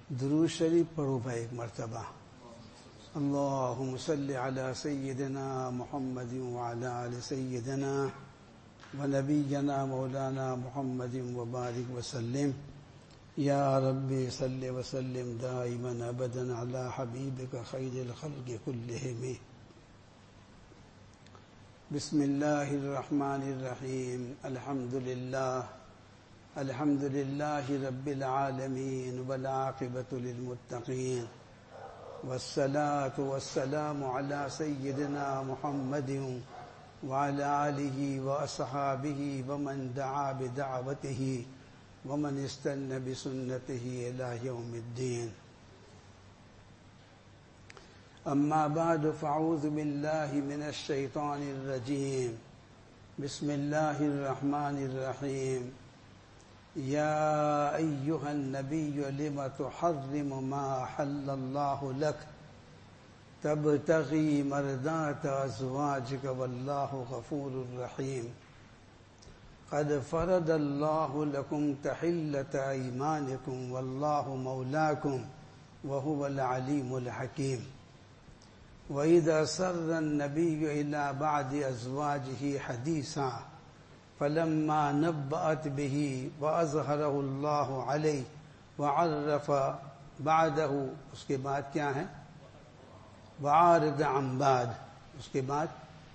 درود شریف پڑھو بھائی ایک مرتبہ. اللہم صلی علی سیدنا محمد وعلی آل سیدنا ونبینا مولانا محمد وبارک وسلم. یا ربی صلی وسلم دائما ابدا علی حبیبک خیر الخلق کلہم. بسم اللہ الرحمن الرحیم. الحمد للہ رب العالمین والعاقبۃ للمتقین والصلاة والسلام علی سیدنا محمد وعلی آلہ واصحابہ ومن دعا بدعوتہ ومن استنى بسنته إلى يوم الدين. أما بعد فأعوذ بالله من الشيطان الرجيم. بسم الله الرحمن الرحيم. يا أيها النبي لم تحرم ما حل الله لك تبتغي مرضات أزواجك والله غفور رحيم. قد فرض الله لكم تحلة أيمانكم والله مولاكم وهو العليم الحكيم. وإذا سر النبي إلى بعض أزواجه حديثا فلما نبأت به وأظهره الله عليه وعرف بعده اس کے بعد کیا ہے؟ وعارض عن بعد اس کے بعد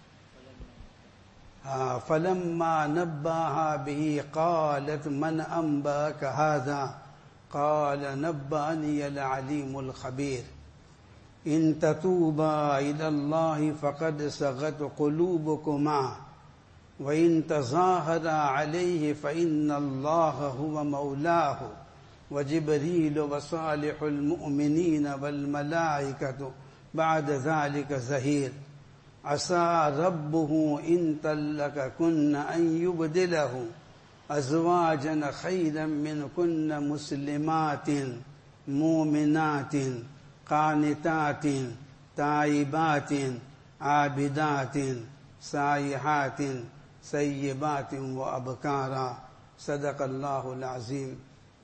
فلما نبأها به قالت من أنبأك هذا قال نبأني العليم الخبير. إن تتوبا إلى الله فقد صغت قلوبكما وإن تظاهرا عليه فإن الله هو مولاه وجبريل وصالح المؤمنين والملائكة بعد ذلك ظهير. عسى ربه إن طلقكن أن يبدله أزواجا خيرا منكن مسلمات مؤمنات قانتات تائبات عابدات سائحات سيبات وأبكارا. صدق الله العظيم.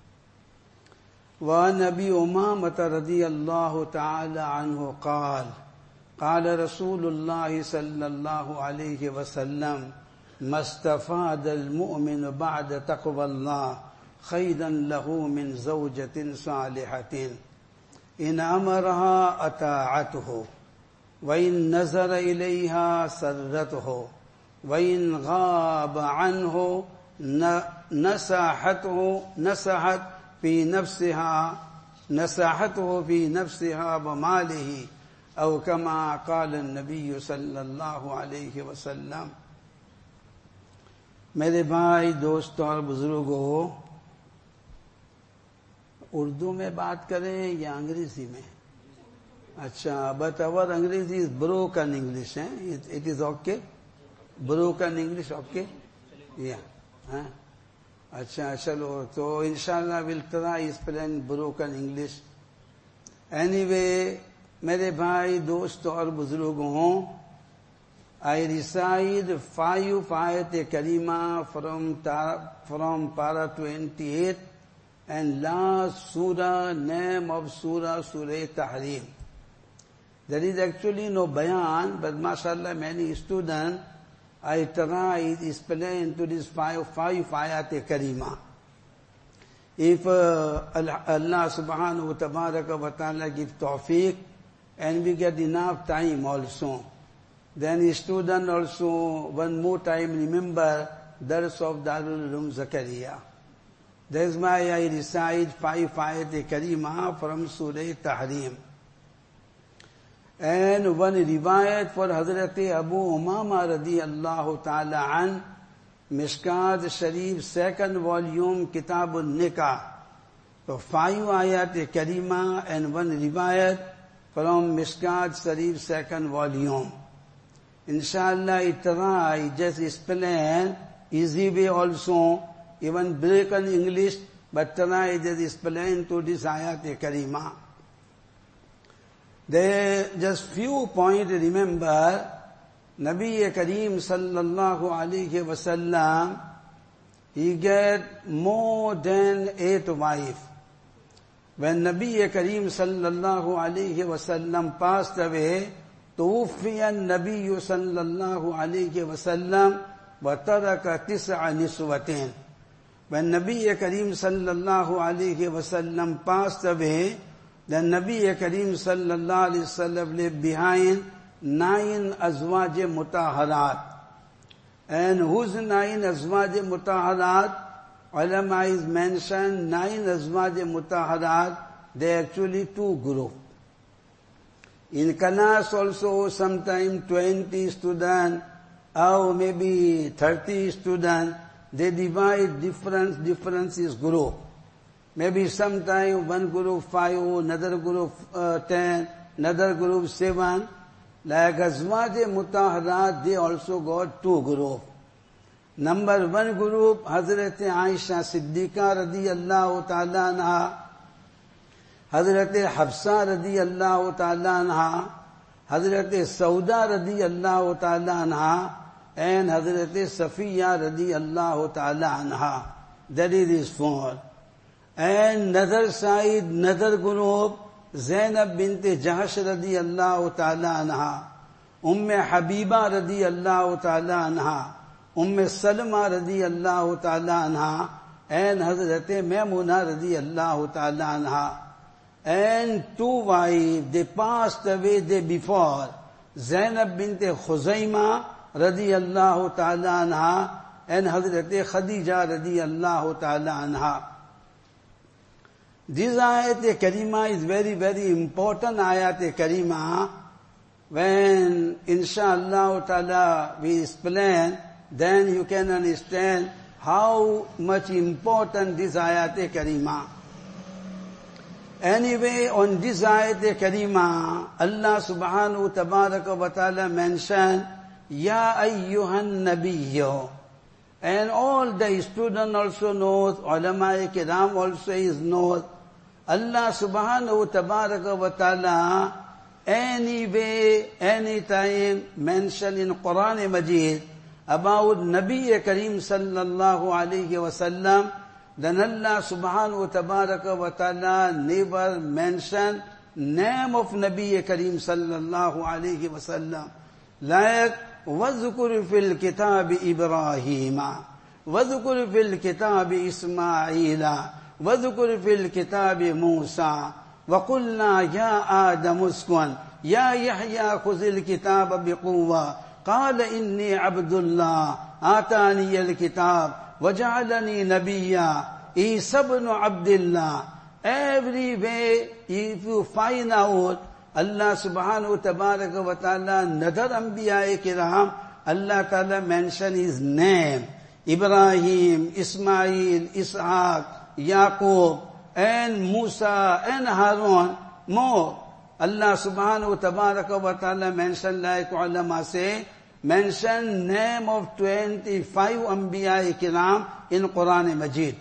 وعن أبي أمامة رضي الله تعالى عنه قال قال رسول الله صلى الله عليه وسلم ما استفاد المؤمن بعد تقوى الله خيرا له من زوجة صالحة إن أمرها أطاعته وإن نظر إليها سرته وإن غاب عنه نصحت في نفسها وماله أو كما قال النبي صلی اللہ علیہ وسلم. میرے بھائی دوستوں اور بزرگوں، اردو میں بات کریں یا انگریزی میں؟ اچھا، but our انگریزی is broken English. It is okay? broken English okay? yeah. اچھا چلو، تو انشاءاللہ we'll try explain broken English. Anyway, میرے بھائی دوستوں اور بزرگوں، I recite 5 آیت کریمہ from para 28 and last surah, name of surah Tahrim. There is actually no bayan, but mashallah many students, I try to explain to this 5 ayat karima. If Allah subhanahu wa tabaraka wa ta'ala give tawfiq and we get enough time also, then student also one more time remember Dars of Darul Ulum Zakaria. That's why I recite 5 ayat karima from Surah Tahrim. And one riwayat for Hazrat Abu Umama radiyallahu ta'ala an, Mishkat Sharif 2nd volume Kitabun Nikah. So 5 ayat karima and one riwayat from Mishkat Sharif 2nd volume. Inshallah I try just explain easy way also, even broken English, but try just explain to this ayat karima. There just few points remember. Nabi Kareem sallallahu alayhi wasallam, he get more than 8 wives. when Nabi Kareem sallallahu alayhi wasallam passed away, توفي النبي صلى الله عليه وسلم وترك 9 نسوة. When Nabi Kareem sallallahu alayhi wasallam passed away, then Nabi Kareem sallallahu alayhi wasallam left behind 9 azwaj mutaharat. And whose 9 azwaj mutaharat? Ulama is mentioned 9 azwaj mutaharat. They actually 2 groups. In class also sometime 20 students or maybe 30 students, they divide difference is group. Maybe sometime one group 5, another group 10, another group 7. Like Azwaj Mutaharat, they also got 2 groups. Number 1 group, Hazrat Aisha Siddiqa radiyallahu ta'ala anha, Hazrat Hafsa radiyallahu ta'ala anha, Hazrat Sauda radiyallahu ta'ala anha, and Hazrat Safiya radiyallahu ta'ala anha. That is his 4. And another side, another group, Zainab bint Jahsh radiyallahu ta'ala anha, Habiba radiyallahu ta'ala anha, Salma radiyallahu ta'ala anha, and Hazrat Maimuna radiyallahu ta'ala anha. And 2 wives, they passed away day before, Zainab bint Khuzaima radiyallahu ta'ala anha, and Hazrat Khadija radiyallahu ta'ala anha. This ayat karima is very, very important ayat karima. When inshallah ta'ala we explain, then you can understand how much important this ayat karima. Anyway, on this ayat karima, Allah subhanahu tabaraka wa ta'ala mentioned, Ya ayyuhan nabiyyo. And all the students also knows, ulama kiram also is knows, Allah subhanahu tabaraka wa ta'ala anyway, anytime mention in Quran Majid about Nabi Kareem sallallahu alayhi wa sallam, then Allah subhanahu tabaraka wa ta'ala never mention name of Nabi Kareem sallallahu alayhi wa sallam. Like, وَذْكُرْ فِي الْكِتَابِ إِبْرَاهِيمَ وَذْكُرْ فِي الْكِتَابِ إِسْمَاعِيلَ وَذْكُرْ فِي الْكِتَابِ مُوسَى وَقُلْنَا يَا آدَمُ اسْكُنْ يَا يَحْيَى خُذِ الْكِتَابَ بِقُوَّةٍ قَالَ إِنِّي عَبْدُ اللَّهِ آتَانِيَ الْكِتَابَ وَجَعَلَنِي نَبِيًّا عِيسَى ابْنُ عَبْدِ اللَّهِ. Every way, if you find out Allah subhanahu tabaraka wa ta'ala, another anbiya kiram, Allah ta'ala mention his name. Ibrahim, Ismail, Ishaq, Yaqub, and Musa, and Harun, more. Allah subhanahu tabaraka wa ta'ala mention, like ulama say, mention name of 25 anbiya kiram in Quran Majid.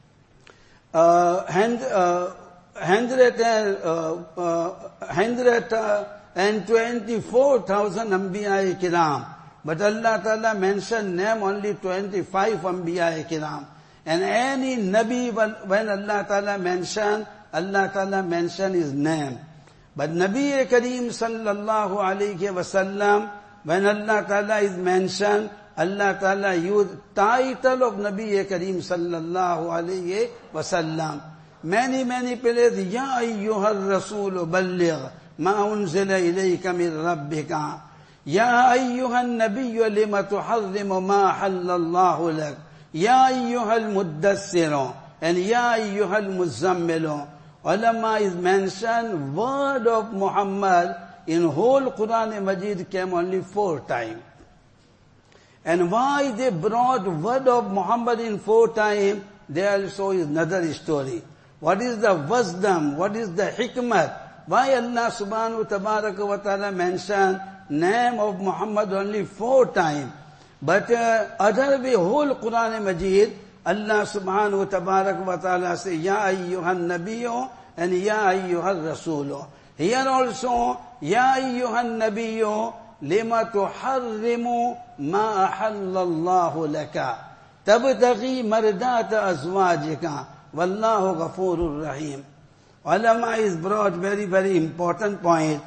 124,000 Anbiya Kiram. But Allah Ta'ala mentioned name only 25 Anbiya Kiram. And any Nabi, when Allah Ta'ala mentioned his name. But Nabi Kareem sallallahu alayhi wa sallam, when Allah Ta'ala is mentioned, Allah Ta'ala used title of Nabi Kareem sallallahu alayhi wa sallam. Many places, Ya ayyuhal rasul balligh ma unzila ilayka min rabbika. Ya ayyuhan nabiyyu lima tuharrimu ma halallahu lak. Ya ayyuhal muddassiru. And Ya ayyuhal muzammilu. Ulama is mentioned, word of Muhammad in whole Quran Majid came only 4 times. And why they brought word of Muhammad in 4 times, there also is another story. What is the wisdom? What is the hikmat? Why Allah subhanahu tabaraka wa ta'ala mentioned name of Muhammad only 4 times? But other way, whole Quran Majid, Allah subhanahu tabaraka wa ta'ala say, Ya ayyuhan nabiyyu and Ya ayyuhal rasulu. Here also, Ya ayyuhan nabiyyu lima tuharrimu ma ahallallahu laka. Tabtaghi mardata azwajika. Wallahu ghafurur rahim. ulama is brought very, very important point.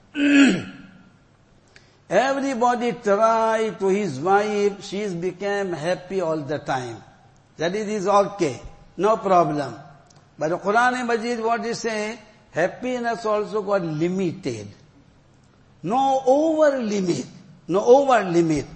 Everybody try to his wife, she became happy all the time. That is okay, no problem. But the Quran Majid, what is say, happiness also got limited. No over limit, no over limit.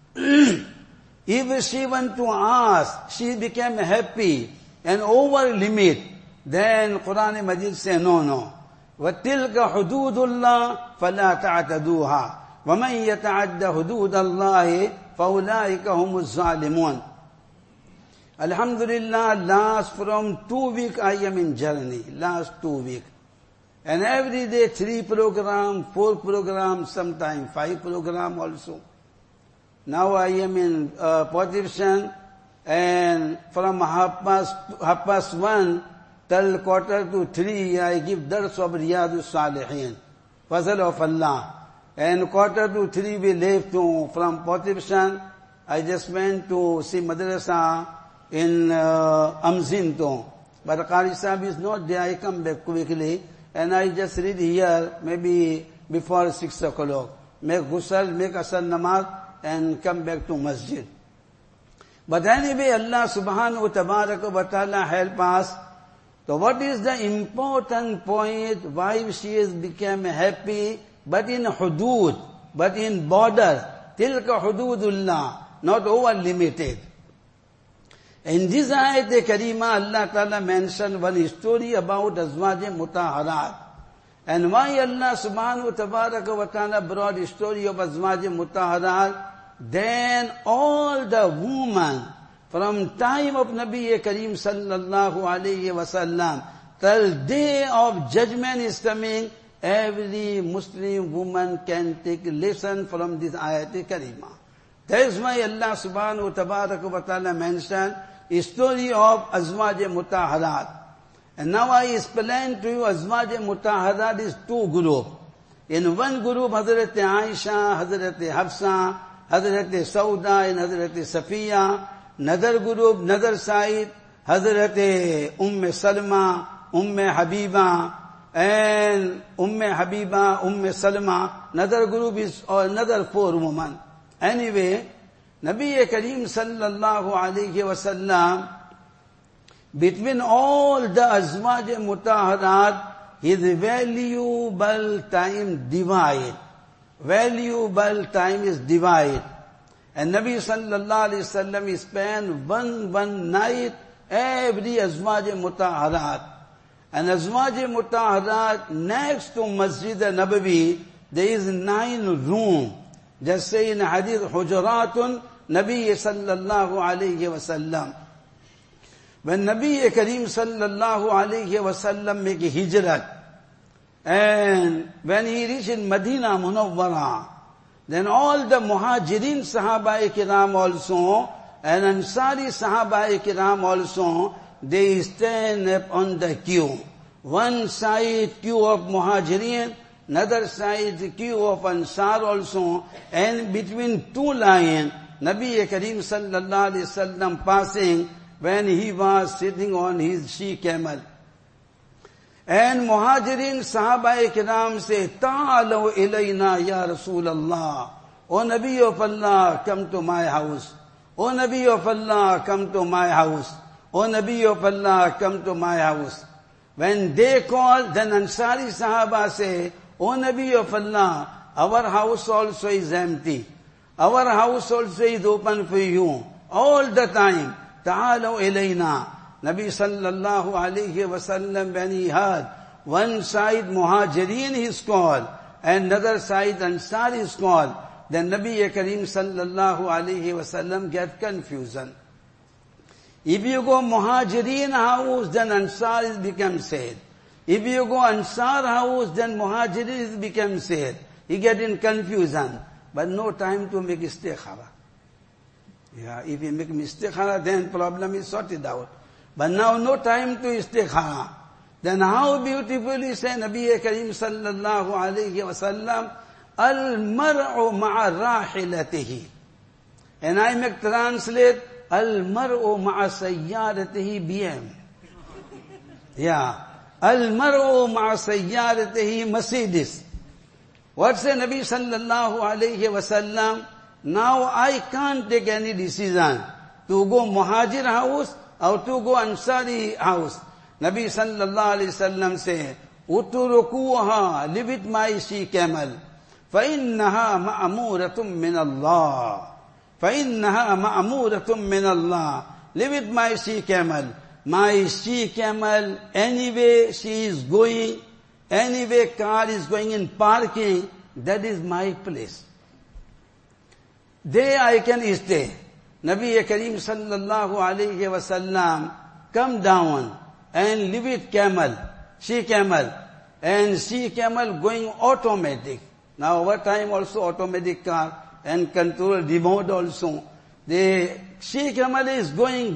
If she want to ask, she became happy and over limit, then Quran Majid say no. وَتِلْكَ حُدُودُ اللَّهِ فَلَا تَعْتَدُوهَا وَمَنْ يَتَعَدَّ حُدُودَ اللَّهِ فَأُولَٰئِكَ هُمُ الظَّالِمُونَ. Alhamdulillah, last from 2 weeks I am in journey, last 2 weeks. And every day 3 program, 4 program, sometimes 5 program also. Now I am in Potivshan, and from half past 1 till 2:45 I give dars of Riyadus Salihin, Fazl of Allah. And 2:45 we left from Potivshan. I just went to see madrasa in Amzin. But Qari Sahib is not there. I come back quickly and I just read here maybe before 6 o'clock. Make ghusl, make asar namaz and come back to masjid. But anyway, Allah subhanahu wa ta'ala help us. So what is the important point? Why she has become happy, but in hudud, but in border. Tilka hududullah, not over limited. In this ayat Karima, Allah Ta'ala mentioned one story about Azwaj Mutaharat. And why Allah subhanahu wa ta'ala brought a story of Azwaj Mutaharat? Then all the women from time of Nabi Kareem sallallahu alayhi wa sallam till day of judgment is coming, every Muslim woman can take lesson from this ayat Karima. That is why Allah subhanahu wa ta'ala mentioned a story of Azwaj Mutaharat. And now I explain to you Azwaj Mutaharat is 2 groups. In one group, Hazrat Aisha, Hazrat Hafsa, Hazrat Sauda and Hazrat Safiya. Another group, another side, Hazrat Salma, Habiba, and Habiba, Salma. Another group is another 4 women. Anyway, Nabi Kareem sallallahu alayhi wa sallam, between all the Azwaj Mutaharat, his valuable time divided. Valuable time is divided. And Nabi sallallahu alayhi wa sallam spent one night every Azwaj Mutaharat. And Azwaj Mutaharat next to Masjid Nabawi, there is 9 rooms. Just say in Hadith Hujuratun, Nabi sallallahu alayhi wa sallam. When Nabi Kareem sallallahu alayhi wa sallam make a hijrat, and when he reached in Medina Munawwara, then all the Muhajirin Sahaba Kiram also, and Ansari Sahaba Kiram also, they stand up on the queue. One side queue of Muhajirin, another side queue of Ansar also, and between 2 lines, Nabi Kareem sallallahu alayhi wasallam passing when he was sitting on his she-camel. And Muhajirin Sahaba Kiram say, Ta'alaw ilayna ya Rasulallah. O Nabi of Allah, come to my house. O Nabi of Allah, come to my house. O Nabi of Allah, come to my house. When they call, then Ansari Sahaba say, O Nabi of Allah, our house also is empty. Our house also is open for you. All the time. Ta'alaw ilayna. Nabi sallallahu alayhi wa sallam, when he heard one side Muhajirin is called and another side Ansar is called, then Nabi Kareem sallallahu alayhi wa sallam get confusion. If you go Muhajirin house, then Ansar is become sad. If you go Ansar house, then Muhajirin is become sad. He get in confusion. But no time to make istikhara. Yeah, if you make istikhara, then problem is sorted out. But now no time to istikhara. Then how beautifully say Nabi Kareem sallallahu alayhi wa sallam, Al-mar'u ma'a rahilatihi. And I make translate, Al-mar'u ma'a sayyaratihi BM. Yeah. Al-mar'u ma'a sayyaratihi Mercedes. What say Nabi sallallahu alayhi wasallam? Now I can't take any decision to go Muhajir house or to go Ansari house. Nabi sallallahu alayhi wasallam say, Uturukuha, leave it my she camel. فَإِنَّهَا مَأْمُورَةٌ مِّنَ اللَّهِ فَإِنَّهَا مَأْمُورَةٌ مِّنَ اللَّهِ. Leave it my she camel. My she camel, anyway she is going, anyway car is going in parking, that is my place. There I can stay. Nabi Kareem sallallahu alayhi wasallam come down and leave it camel, she camel, and she camel going automatic. Now over time also automatic car and control remote also. The she camel is going.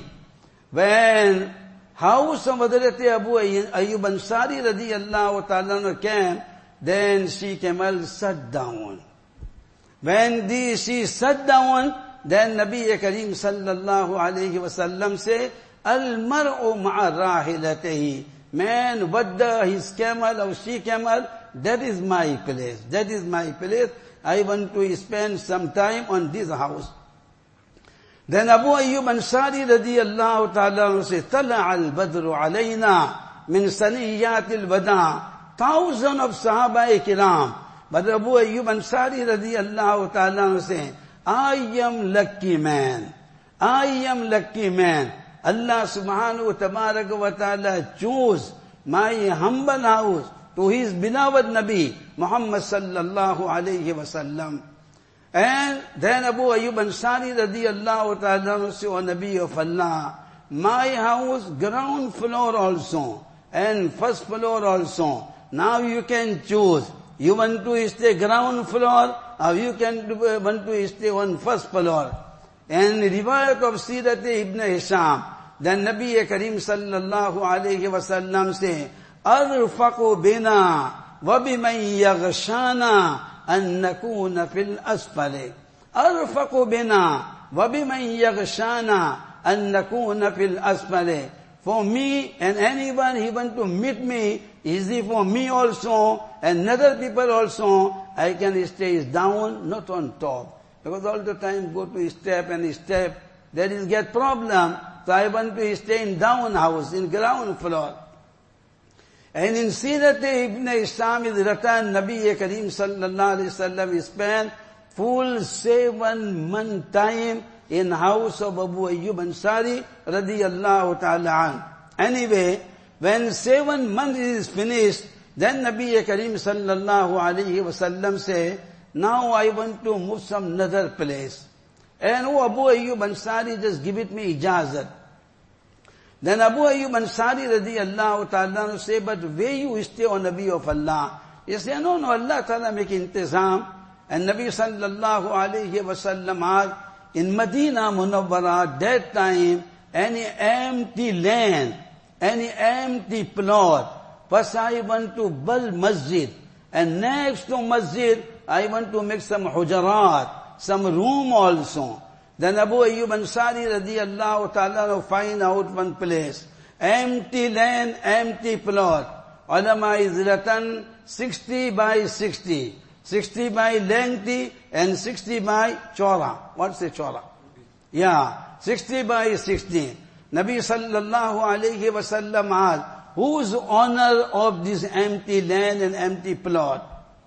When house of Hazrat Abu Ayyub Ansari radiyallahu ta'ala came, then she camel sat down. When she sat down, then Nabi Kareem sallallahu alayhi wasallam say, Al-mar'u ma'a rahilatihi. Man wadda his camel or she camel, that is my place. That is my place. I want to spend some time on this house. Then Abu Ayyub Ansari radiyallahu ta'ala says, Tala al-badru alayna min saniyat al-wada. Thousands of Sahaba-i-kiram. But Abu Ayyub Ansari radiyallahu ta'ala says, I am lucky man. I am lucky man. Allah subhanahu wa ta'ala chose my humble house to his beloved Nabi, Muhammad sallallahu alayhi wa sallam. And then Abu Ayyub Ansari radiyallahu ta'ala said, O Nabi of Allah, my house ground floor also and first floor also. Now you can choose. You want to stay ground floor or you want to stay on first floor. And riwayat of Sirat Ibn Hisham, then Nabi Kareem sallallahu alayhi wa sallam say, Arfaqu bina wa biman yaghshana أن نكون في الأسفل أرفق بنا وبمن يغشانا أن نكون في الأسفل. For me and anyone he want to meet me, easy for me also and other people also, I can stay down, not on top. Because all the time go to step and step, there is get problem. So I want to stay in down house, in ground floor. And in Sirat Ibn Hisham is written, Nabi Kareem sallallahu alayhi wasallam spent full 7 month time in house of Abu Ayyub Ansari radiyallahu ta'ala an. Anyway, when 7 months is finished, then Nabi Kareem sallallahu alayhi wasallam say, now I want to move some another place. And Abu Ayyub Ansari just give it me ijazat. Then Abu Ayyub Ansari radiyallahu ta'ala say, but where you stay, O Nabi of Allah? He say, no, Allah ta'ala make intizam. And Nabi sallallahu alayhi wa sallam in Medina Munawwara, that time, any empty land, any empty plot, first I want to build masjid. And next to masjid, I want to make some hujarat, some room also. Then Abu Ayyub Ansari radiyallahu ta'ala find out one place. Empty land, empty plot. Ulama is written 60 by 60. 60 by lengthy and 60 by chora. What's a chora? Yeah, 60 by 60. Nabi sallallahu alayhi wa sallam asked, whose honor of this empty land and empty plot?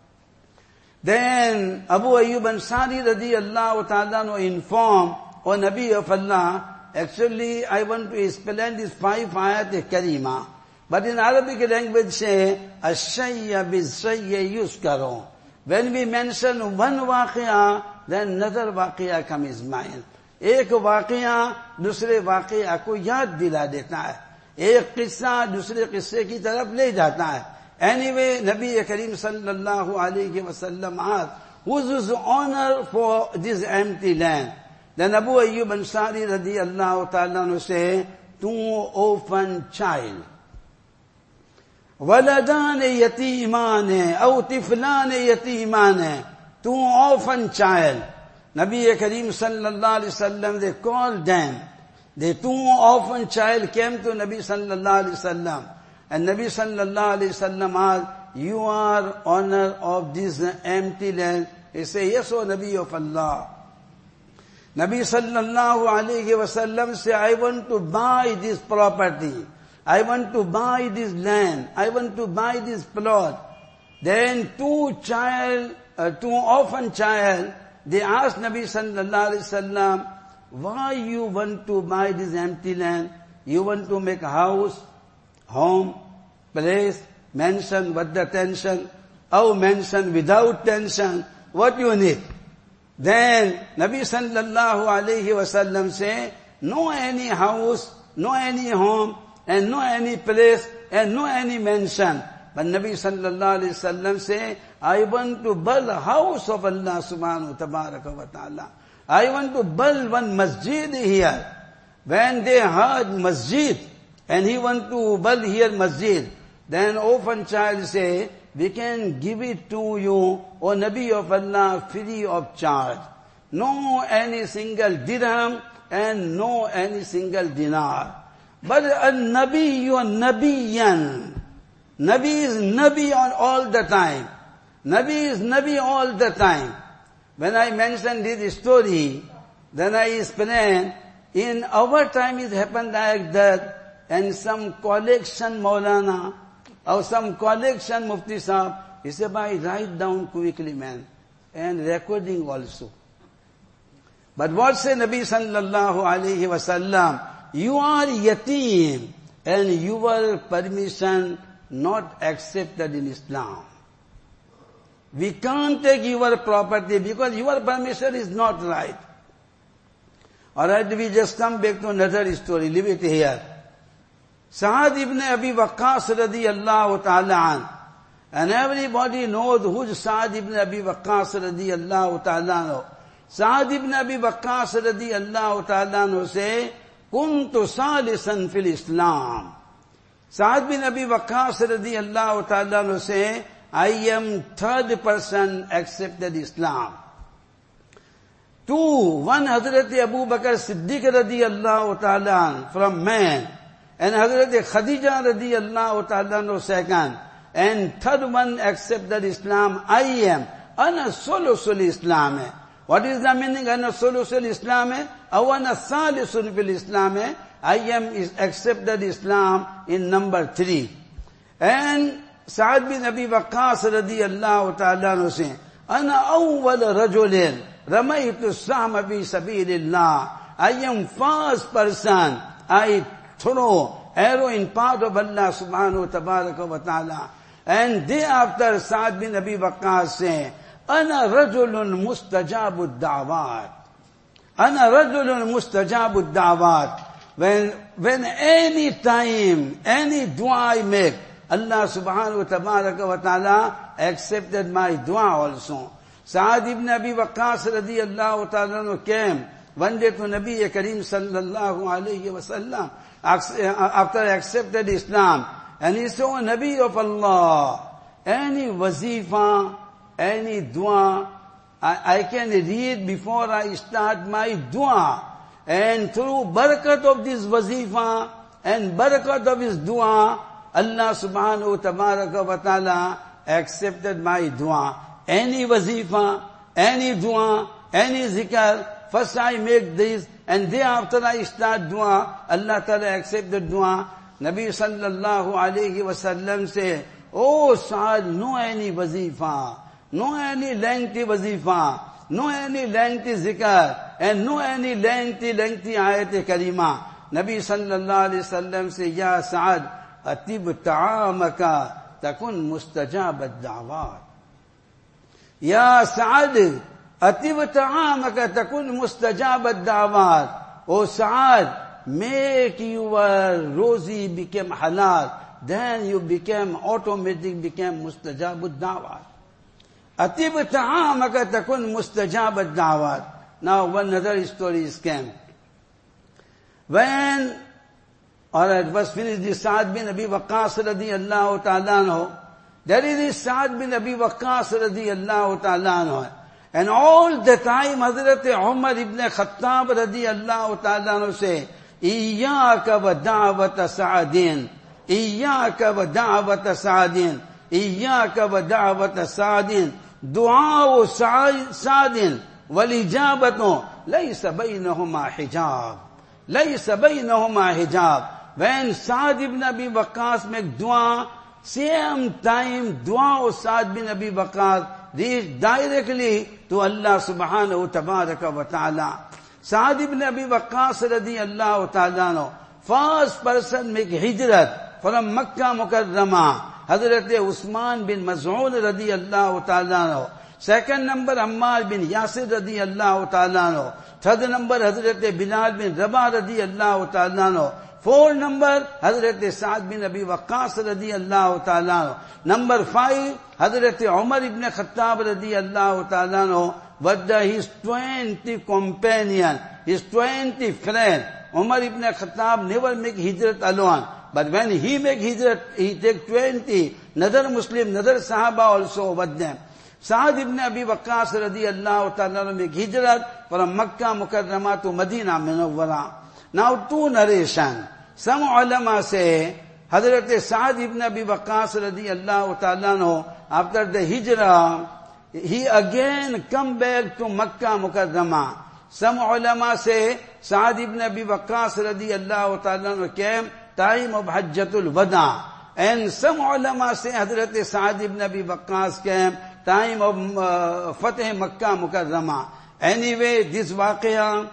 Then Abu Ayyub Ansari radiyallahu ta'ala informed, O Nabi of Allah, actually I want to explain this 5 ayat karima. But in Arabic language say, Ash-shayya biz-shayya yuskaro. When we mention one waqi'ah, then another waqi'ah comes in mind. एक वाक़या दूसरे वाक़या को याद दिला देता है, एक किस्सा दूसरे किस्से की तरफ ले जाता है. Anyway, Nabi Kareem sallallahu alayhi wa sallam asked, whose is honor for this empty land? Then Abu Ayyub Ansari radiyallahu ta'ala say, two orphan child. Waladan yatiman aw tiflan yatiman, two orphan child. Nabi Kareem sallallahu alayhi wasallam, they called them. The two orphan child came to Nabi sallallahu alayhi wasallam. And Nabi sallallahu alayhi wasallam asked, you are owner of this empty land? He said, yes, O Nabi of Allah. Nabi sallallahu alayhi wasallam said, I want to buy this property. I want to buy this land. I want to buy this plot. Then two orphan child, they asked Nabi sallallahu alayhi wasallam, why you want to buy this empty land? You want to make a house, home, place, mansion with the tension, or mansion without tension? What you need? Then Nabi sallallahu alayhi wasallam say, no any house, no any home, and no any place, and no any mansion. But Nabi sallallahu alayhi wasallam say, I want to build a house of Allah subhanahu wa ta'ala. I want to build one masjid here. When they heard masjid, and he want to build here masjid, then orphan child say, we can give it to you, O Nabi of Allah, free of charge. No any single dirham, and no any single dinar. But a Nabi, you are Nabiyan. Nabi is Nabi on all the time. Nabi is Nabi all the time. When I mentioned this story, then I explained, in our time it happened like that, and some collection Maulana, or some collection Mufti Sahib, he said, write down quickly, man, and recording also. But what say Nabi sallallahu alayhi wasallam? You are yatim, and your permission not accepted in Islam. We can't take your property because your permission is not right. Alright, we just come back to another story. Leave it here. Sa'ad ibn Abi Waqqas radiyallahu ta'ala an. And everybody knows who's Sa'ad ibn Abi Waqqas radiyallahu ta'ala an. Sa'ad ibn Abi Waqqas radiyallahu ta'ala an say, Kuntu salisan fil Islam. Sa'ad bin Abi Waqqas radiyallahu ta'ala say, I am third person accepted Islam. Two, one Hazrat Abu Bakr Siddiq radiyallahu ta'ala from man, and Hazrat Khadija radiyallahu ta'ala second, and third one accepted Islam, I am, ana sulusul Islam. What is the meaning ana sulusul Islam? Awana salisun fil Islam. I am is accepted Islam in number 3. And Sa'ad bin Abi Waqqas radiyallahu ta'ala say, Ana awwal rajulin ramaytu as-sahma fi sabilillah. I am first person, I throw arrow in path of Allah subhanahu wa ta'ala. And thereafter Sa'ad bin Abi Waqqas say, Ana rajulun mustajabud da'wat. Ana rajulun mustajabud da'wat. When any time, any dua I make, Allah subhanahu wa ta'ala accepted my dua also. Sa'ad ibn Abi Waqqas radiyallahu ta'ala came one day to Nabi Kareem sallallahu alayhi wa sallam after accepted Islam. And he saw Nabi of Allah, any wazifa, any dua, I can read before I start my dua. And through barakat of this wazifa and barakat of his dua, Allah subhanahu wa ta'ala accepted my dua. Any wazifa, any dua, any zikr, first I make this, and thereafter I start dua, Allah ta'ala accepted dua. Nabi sallallahu alayhi wa sallam say, Oh Sa'ad, no any wazifa, no any lengthy wazifa, no any lengthy zikr, and no any lengthy ayat karima. Nabi sallallahu alayhi wa sallam say, Ya Sa'ad, atib ta'amaka takun mustajab ad-da'wat. Ya Sa'ad, atib ta'amaka takun mustajab ad-da'wat. O Sa'ad, make your rosy become halal, then you automatically became mustajab ad-da'wat. Atib ta'amaka takun mustajab ad-da'wat. Now one other story is came. When, alright, was finished the Sa'ad bin Abi Waqqas radiyallahu ta'ala anhu. There is this Sa'ad bin Abi Waqqas radiyallahu ta'ala anhu. And all the time Hazrat Umar ibn Khattab radiyallahu ta'ala anhu say, Iyaka wa da'wata Sa'adin. इय्याका व दावत सादिन, इय्याका व दावत सादिन, दुआ Sadin वलिजाबतो lace बैनहुमा हिजाब, lace बैनहुमा हिजाब. When Sa'd ibn Abi Waqqas make dua, same time dua of Sa'd bin Abi Waqqas reach directly to Allah subhanahu tabaraka wa ta'ala. Sa'd ibn Abi Waqqas radiyallahu ta'ala, first person make hijrat from Makkah Mukarramah, Hazrat Usman bin Maz'un radiyallahu ta'ala. Second number Ammar bin Yasir radiyallahu ta'ala. Third number Hazrat Bilal bin Rabah radiyallahu ta'ala. Fourth number Hazrat Sa'd bin Abi Waqqas radiyallahu ta'ala. Number 5 Hazrat Umar ibn Khattab radiyallahu ta'ala. But his 20 companion, his 20 friend, Umar ibn Khattab never make hijrat alone. But when he make hijrat, he take 20 another Muslim, another Sahaba also with them. Sa'd ibn Abi Waqqas radiyallahu ta'ala make hijrat from Makkah Mukarramah to Medina Munawwara. Now two narration. Some ulama say, Hazrat Sa'd ibn Abi Waqqas radiyallahu ta'ala, after the hijrah, he again come back to Makkah Mukarramah. Some ulama say, Sa'd ibn Abi Waqqas radiyallahu ta'ala came time of Hajjatul Wada. And some ulama say, Hazrat Sa'd ibn Abi Waqqas came time of Fateh Makkah Mukarramah. Anyway, this waqiyah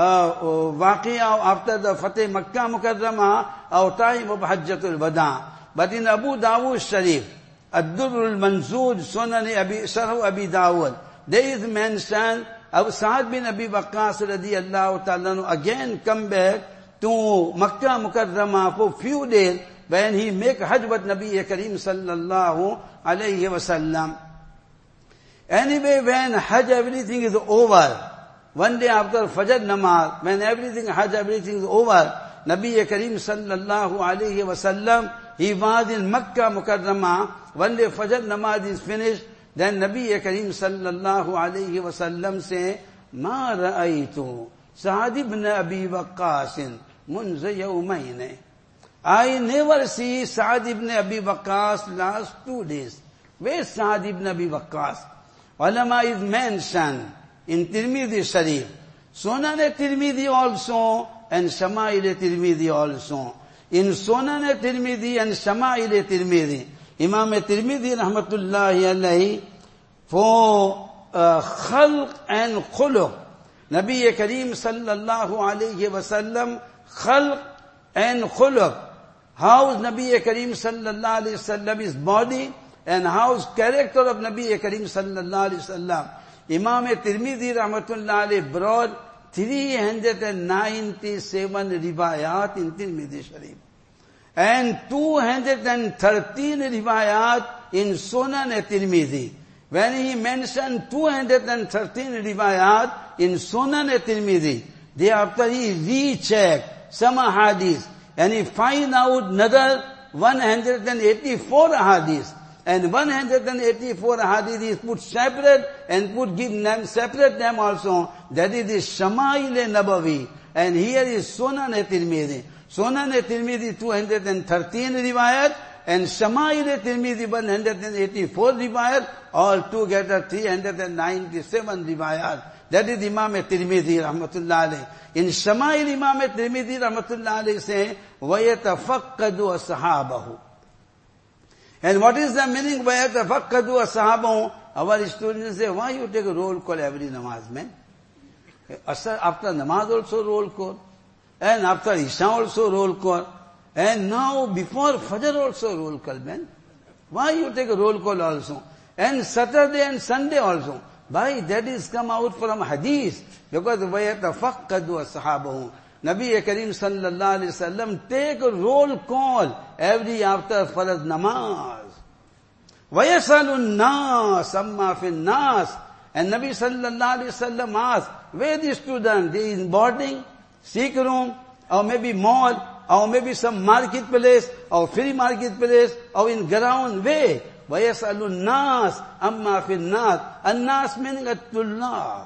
after the Fateh Makkah Mukarramah, our time of Hajjatul Wada. But in Abu Dawud Sharif, Ad-Durrul Manzoor, Sharh Abi Dawud, there is mentioned of Sa'd bin Abi Waqqas radiyallahu ta'ala again come back to Makkah Mukarramah for few days when he make Hajj with Nabi Kareem sallallahu alayhi wa sallam. Anyway, when Hajj everything is over, one day after Fajr Namaz, when everything is over, Nabi Kareem sallallahu alayhi wa sallam, he was in Makkah Mukarramah. One day Fajr Namaz is finished, then Nabi Kareem sallallahu alayhi wa sallam say, Ma ra'aytu Sa'd ibn Abi Waqqas munza yawmayn. I never see Sa'd ibn Abi Waqqas last 2 days. Where is Sa'd ibn Abi Waqqas? Ulama is mentioned in Tirmidhi Sharif, Sunan Tirmidhi also, and Shama'il Tirmidhi also. In Sunan Tirmidhi and Shama'il Tirmidhi, Imam Tirmidhi rahmatullahi alayhi, for khalq and khuluq, Nabi Kareem sallallahu alayhi wa sallam, khalq and khuluq, how Nabi Kareem sallallahu alayhi wa sallam is body, and how's character of Nabi Kareem sallallahu alayhi wa sallam. Imam Tirmidhi rahmatullah alayhi brought 397 riwayat in Tirmidhi Sharif and 213 riwayat in Sunan Tirmidhi. When he mentioned 213 riwayat in Sunan Tirmidhi, thereafter he rechecked some hadith and he find out another 184 hadith. And 184 hadith is put separate and give name, separate name also. That is the Shama'il Nabawi. And here is Sunan Tirmidhi. Sunan Tirmidhi 213 riwayat and Shama'il Tirmidhi 184 riwayat. All together 397 riwayat. That is Imam Tirmidhi rahmatullah alayhi. In Shama'il Imam Tirmidhi rahmatullah alayhi say, وَيَتَفَقَّدُ أَصْحَابَهُ. And what is the meaning? وَيَتَفَقَّدُ أَصْحَابَهُ. Our students say, why you take a roll call every namaz, man? After namaz also roll call. And after Isha also roll call. And now before Fajr also roll call, man. Why you take a roll call also? And Saturday and Sunday also. Why? That is come out from hadith. Because وَيَتَفَقَّدُ أَصْحَابَهُ. Nabi Kareem sallallahu alayhi wasallam take a roll call every after Farad namaz. وَيَسَلُ النَّاسَ أَمَّا فِي النَّاسِ. And Nabi sallallahu alayhi wasallam asked, where the student? They in boarding, sick room, or maybe mall, or maybe some marketplace, or free marketplace, or in ground way. وَيَسَلُ النَّاسَ أَمَّا فِي النَّاسِ. النَّاسِ meaning at-tullah.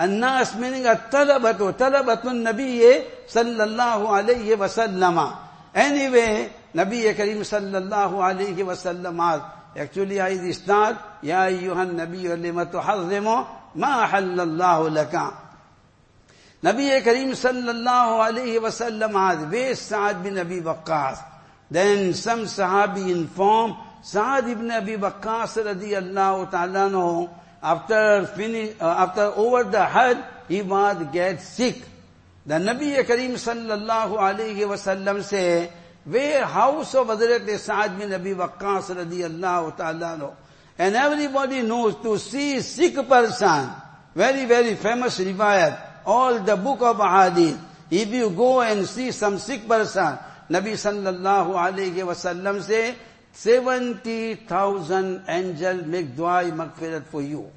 الناس meaning at-talabatu, talabatun nabiyyi sallallahu alayhi wa sallama. Anyway, Nabi Karim sallallahu alayhi wa sallam asked, actually I start, Ya ayyuhan nabiyyu lima tuharrimu ma halallahu laka. Nabi Karim sallallahu alayhi wa sallam asked, where is Sa'ad bin Abi Waqqas? Then some Sahabi informed, Sa'ad ibn Abi Waqqas radiyallahu ta'ala anhu, after over the Hajj, he was get sick. The Nabi Karim sallallahu alayhi wa sallam say, where house of Hazrat Sa'ad bin Abi Waqqas radiyallahu ta'ala anhu. And everybody knows to see sick person, very, very famous riwayat, all the book of hadith. If you go and see some sick person, Nabi sallallahu alayhi wa sallam say, 70,000 angels make dua maghfirat for you.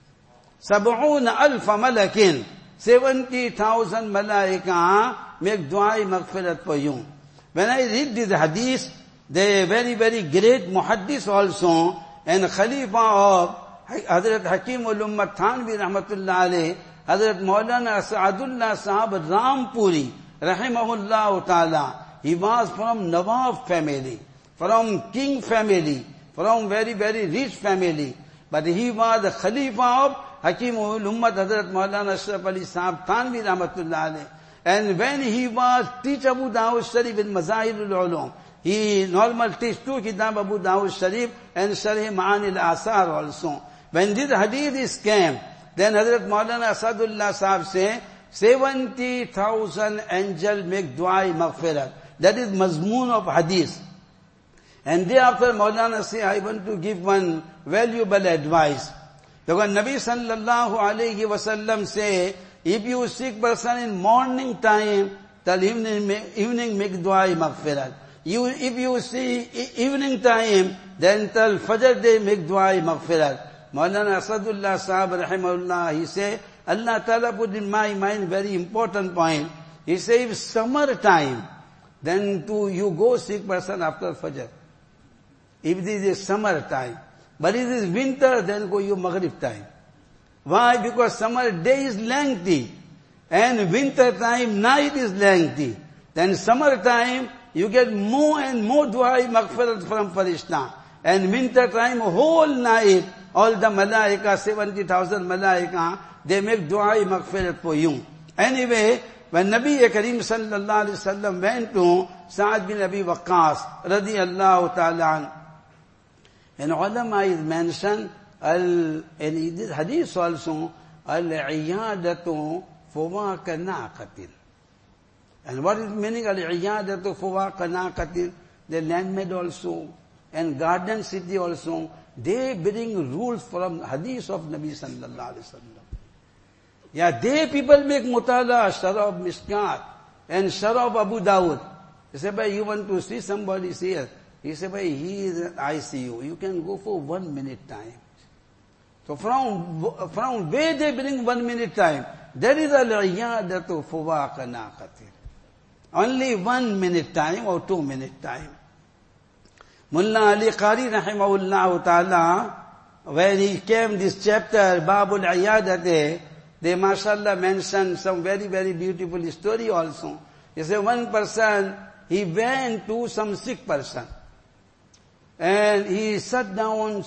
70,000 malakin, 70,000 malaika make dua maghfirat for you. When I read this hadith, the very, very great muhaddis also, and Khalifa of Hazrat Hakim ul-Ummat Thanvi rahmatullah alayh, Hazrat Maulana Sa'adullah Sahab Rampuri, rahimahullah ta'ala, he was from Nawab family, from king family, from very, very rich family. But he was the Khalifa of Hakim ul-Ummat Hazrat Maulana Ashraf Ali Sahab Thanvi rahmatullah alayh. And when he was teach Abu Dawud Sharif in Mazahirul Ulum, he normal teach two kitab Abu Dawud Sharif and Sharh Ma'anil Asar also. When this hadith came, then Hazrat Maulana Asadullah Sahab say, 70,000 angels make dua maghfirat. That is mazmoon of hadith. And thereafter Maulana say, I want to give one valuable advice. Because Nabi sallallahu alayhi wa sallam say, if you sick person in morning time, till evening make dua maghfirat. If you see evening time, then till Fajr day make dua maghfirat. Maulana Asadullah Sahab rahimahullah, he say, Allah Ta'ala put in my mind very important point. He say, if summer time, then you go sick person after Fajr. If this is summer time. But if it is winter, then go you Maghrib time. Why? Because summer day is lengthy, and winter time night is lengthy. Then summer time, you get more and more dua maghfirat from Farishta. And winter time, whole night, all the malaika, 70,000 malaika, they make dua maghfirat for you. Anyway, when Nabi Karim sallallahu alayhi wa sallam went to Sa'ad bin Abi Waqqas radiyallahu ta'ala, and ulama is mentioned, and in this hadith also, al-iyadatu fuwaka naqatin. And what is meaning al-iyadatu fuwaka naqatin? The landmaid also, and garden city also, they bring rules from hadith of Nabi sallallahu alayhi wa sallam. Yeah, they people make mutala, Sharaf Mishkat, and Sharaf Abu Dawud. They say, bhai, you want to see somebody here? He said, bhai, he is at ICU. You can go for 1 minute time. So from where they bring 1 minute time, there is al-iyadatu fuwaka naqatin. Only 1 minute time or 2 minute time. Mullah Ali Qari rahimahullah ta'ala, when he came this chapter, Babul Iyadati, they mashallah mentioned some very, very beautiful story also. He said one person, he went to some sick person. And he sat down,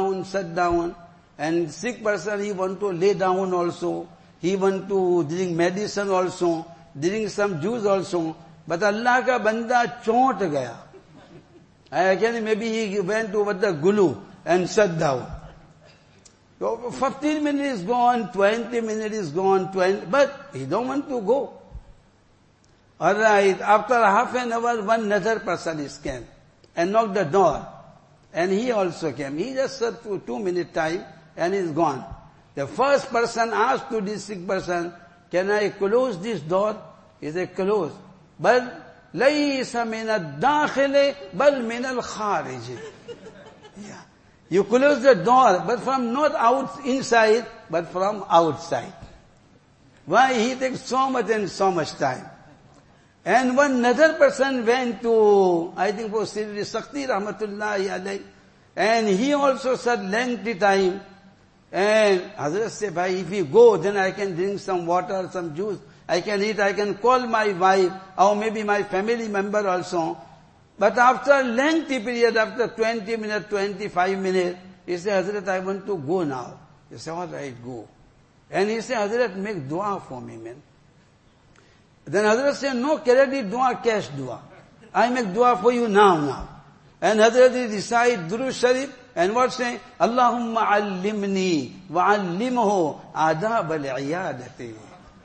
and sick person, he want to lay down also. He want to drink medicine also, drink some juice also. But Allah ka banda chont gaya. Again, maybe he went over the gulu and sat down. So 15 minutes is gone, 20 minutes is gone, but he don't want to go. Alright, after half an hour, one another person is came and knocked the door. And he also came. He just sat for 2 minute time and is gone. The first person asked to this sick person, can I close this door? He said, close. But لَيْسَ مِنَ الدَّاخِلِ بَلْ مِنَ الْخَارِجِ. Yeah. You close the door, but from not inside, but from outside. Why? He takes so much and so much time. And one another person went to, I think for Sri Sakti Rahmatullahi alayhi, and he also sat lengthy time. And Hazrat said, bhai, if you go, then I can drink some water, some juice. I can eat, I can call my wife or maybe my family member also. But after a lengthy period, after 20 minutes, 25 minutes, he said, Hazrat, I want to go now. He said, all right, go. And he said, Hazrat, make dua for me, man. Then Hazrat said, no, credit dua, cash dua. I make dua for you now. And Hazrat recite Durood Sharif, and what say? Allahumma allimni wa allimhu adab al-iyadati.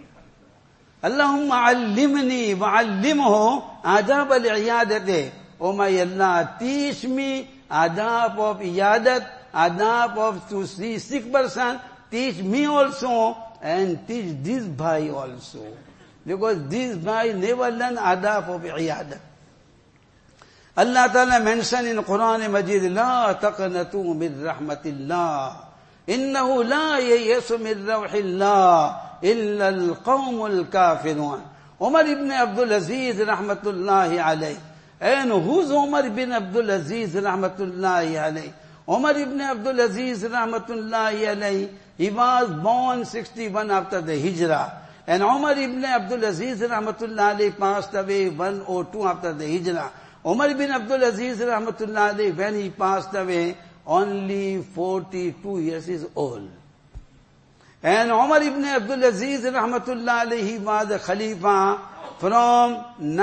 Allahumma allimni wa allimhu adab al-iyadati. Oh my Allah, teach me adab of iyadat, adab of to see sick person, teach me also, and teach this bhai also. Because this bhai never learn adab of iyadat. Allah Ta'ala mentioned in Quran Majid, La taqnatu min rahmatillah. Innahu la yayasu min rawhillah illa al-qawmul kafirun. Umar ibn Abdul Aziz rahmatullahi alayh. And who's Umar ibn Abdul Aziz rahmatullahi alayh? Umar ibn Abdul Aziz rahmatullahi alayh, he was born 61 after the Hijrah. And Umar ibn Abdul Aziz rahmatullahi alayh passed away 102 after the Hijrah. Umar ibn Abdul Aziz rahmatullahi alayh, when he passed away, only 42 years is old. And Umar ibn Abdul Aziz rahmatullahi alayh, he was a Khalifa from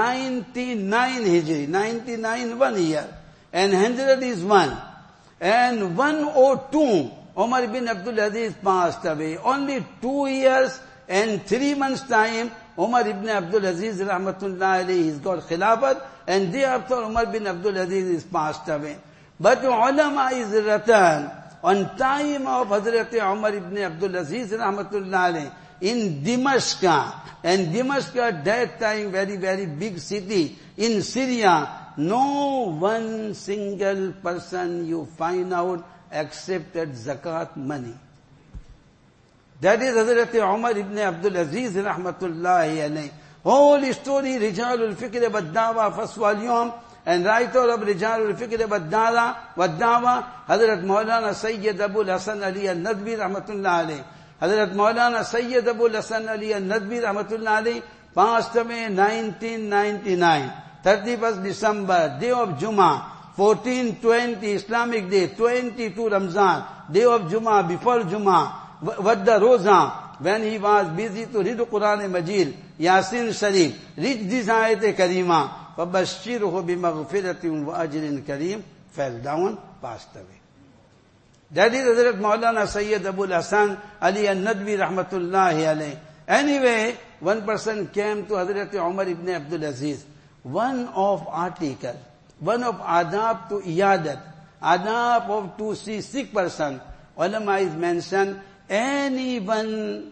99 Hijri, 99 1 year. And 100 is 1. And 102, Umar ibn Abdul Aziz passed away. Only 2 years and 3 months time, Umar ibn Abdul Aziz rahmatullahi alayhi, he's got Khilafat, and thereafter Umar ibn Abdul Aziz is passed away. But ulama is written on time of Hazrat Umar ibn Abdul Aziz rahmatullahi alayhi in Dimashq, and Dimashq at that time very, very big city in Syria, no one single person you find out accepted zakat money. That is Hazrat Umar ibn Abdul Aziz rahmatullahi alayhi. Whole story, Rijalul Fikr wa Dawa, first volume, and writer of Rijalul Fikr wa Dawa, Hazrat Maulana Sayyid Abul Hasan Ali al-Nadwi rahmatullahi alayhi. Hazrat Maulana Sayyid Abul Hasan Ali al-Nadwi rahmatullahi alayhi passed away in 1999, 31st December, day of Jummah, 1420 Islamic day, 22 Ramzan, day of Jummah, before Jummah, Wadda Roza, when he was busy to read Quran Majid, Yasin Sharif, read this ayat Karima, فَبَشِّرُهُ بِمَغْفِرَةٍ وَأَجْرٍ Kareem, fell down, passed away. That is Hazrat Maulana Sayyid Abul Hasan Ali al-Nadwi rahmatullahi alayhi. Anyway, one person came to Hazrat Umar ibn Abdul Aziz. One of article, one of adab to iyadat, adab of to see sick person. Ulama is mentioned, anyone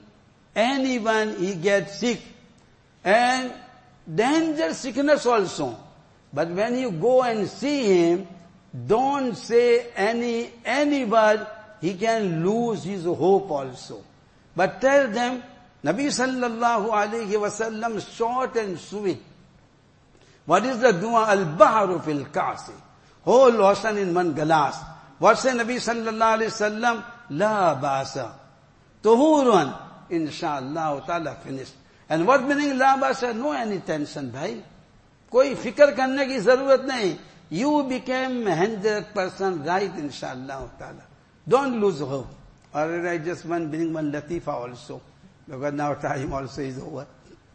he gets sick, and danger sickness also. But when you go and see him, don't say any word, he can lose his hope also. But tell them, Nabi sallallahu alayhi wa sallam, short and sweet. What is the dua? Al-Bahru fil Kasi. Whole ocean in one glass. What say Nabi sallallahu alayhi wa sallam? La basa. Tuhurun. Inshallah ta'ala finished. And what meaning la basa? No any tension, bhai. Koi fikr karne ki zarurat nahi. You became 100% right, inshallah ta'ala. Don't lose hope. Or I just want bring one latifa also. Because now time also is over.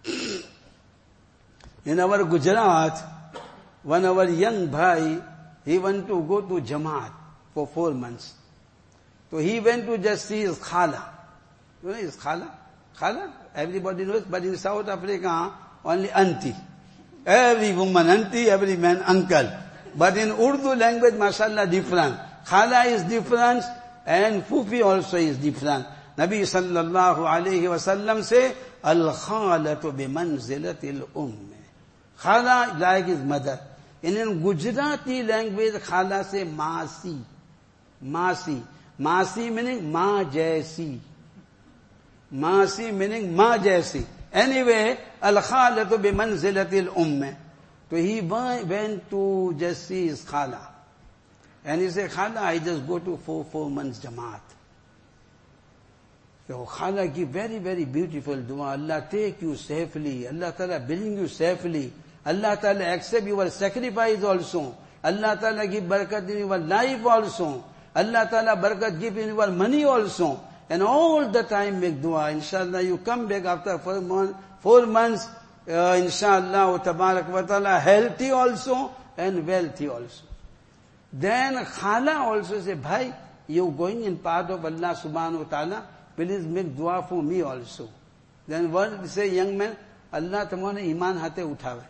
In our Gujarat, one of our young bhai, he went to go to Jamaat for 4 months. So he went to just see his khala. You know his khala? Khala? Everybody knows, but in South Africa, only auntie. Every woman auntie, every man uncle. But in Urdu language, mashallah, different. Khala is different, and Fufi also is different. Nabi sallallahu alayhi wa sallam say, Al-khalatu bimanzilatil umm. Khala like his mother. In Gujarati language, khala say masi. Masi. Masi meaning ma jaisi. Masi meaning ma jaisi. Anyway, al-khalatu bimanzilatil umm. So he went to just see his khala. And he said, Khala, I just go to 4 months Jamaat. So Khala give very, very beautiful dua. Allah take you safely. Allah Ta'ala bring you safely. Allah Ta'ala accept your sacrifice also. Allah Ta'ala give barakat in your life also. Allah Ta'ala barakat give in your money also. And all the time make dua. Inshallah you come back after 4 months, inshallah, tabarak wa ta'ala, healthy also and wealthy also. Then Khala also say, bhai, you going in path of Allah subhanahu wa ta'ala, please make dua for me also. Then what say young man, Allah tamone iman hate uthave.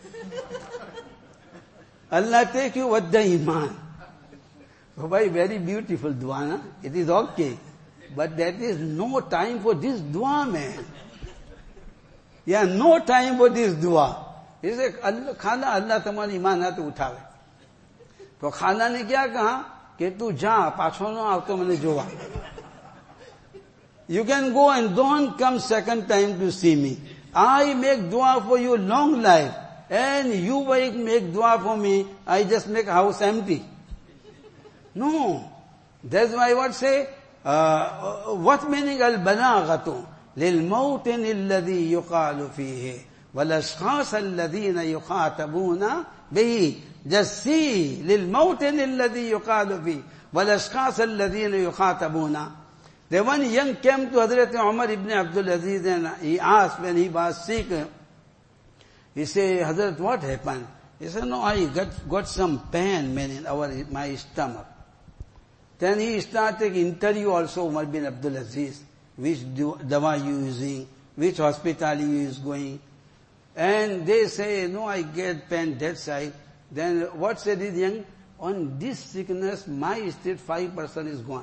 Allah take you with the iman. So bhai, very beautiful dua, na? It is okay. But that is no time for this dua, man. Yeah, no time for this dua. He said, Khala, Allah tamari iman hate uthave. तो खाला ने क्या कहा कि तू जा पाछो न आओ तो मैंने जोवा. You can go and don't come second time to see me. I make dua for you long life and you make dua for me. I just make house empty. No. That's why what say, what meaning al-balaghatu lil-mawtin alladhi yuqalu fihi wal-ashkhas alladhina yukhatabuna bihi. Just see, لِلْمَوْتٍ الَّذِي يُقَالُ فِيهِ وَالْأَشْخَاصَ الَّذِينَ يُخَاطَبُونَ. The one young came to Hazrat Umar ibn Abdul Aziz and he asked when he was sick, he said, Hazrat, what happened? He said, no, I got some pain, man, in my stomach. Then he started interview also Umar ibn Abdul Aziz, which dawa you using, which hospital you is going. And they say, no, I get pain that side. Then what said this young? On this sickness, my state 5% is gone.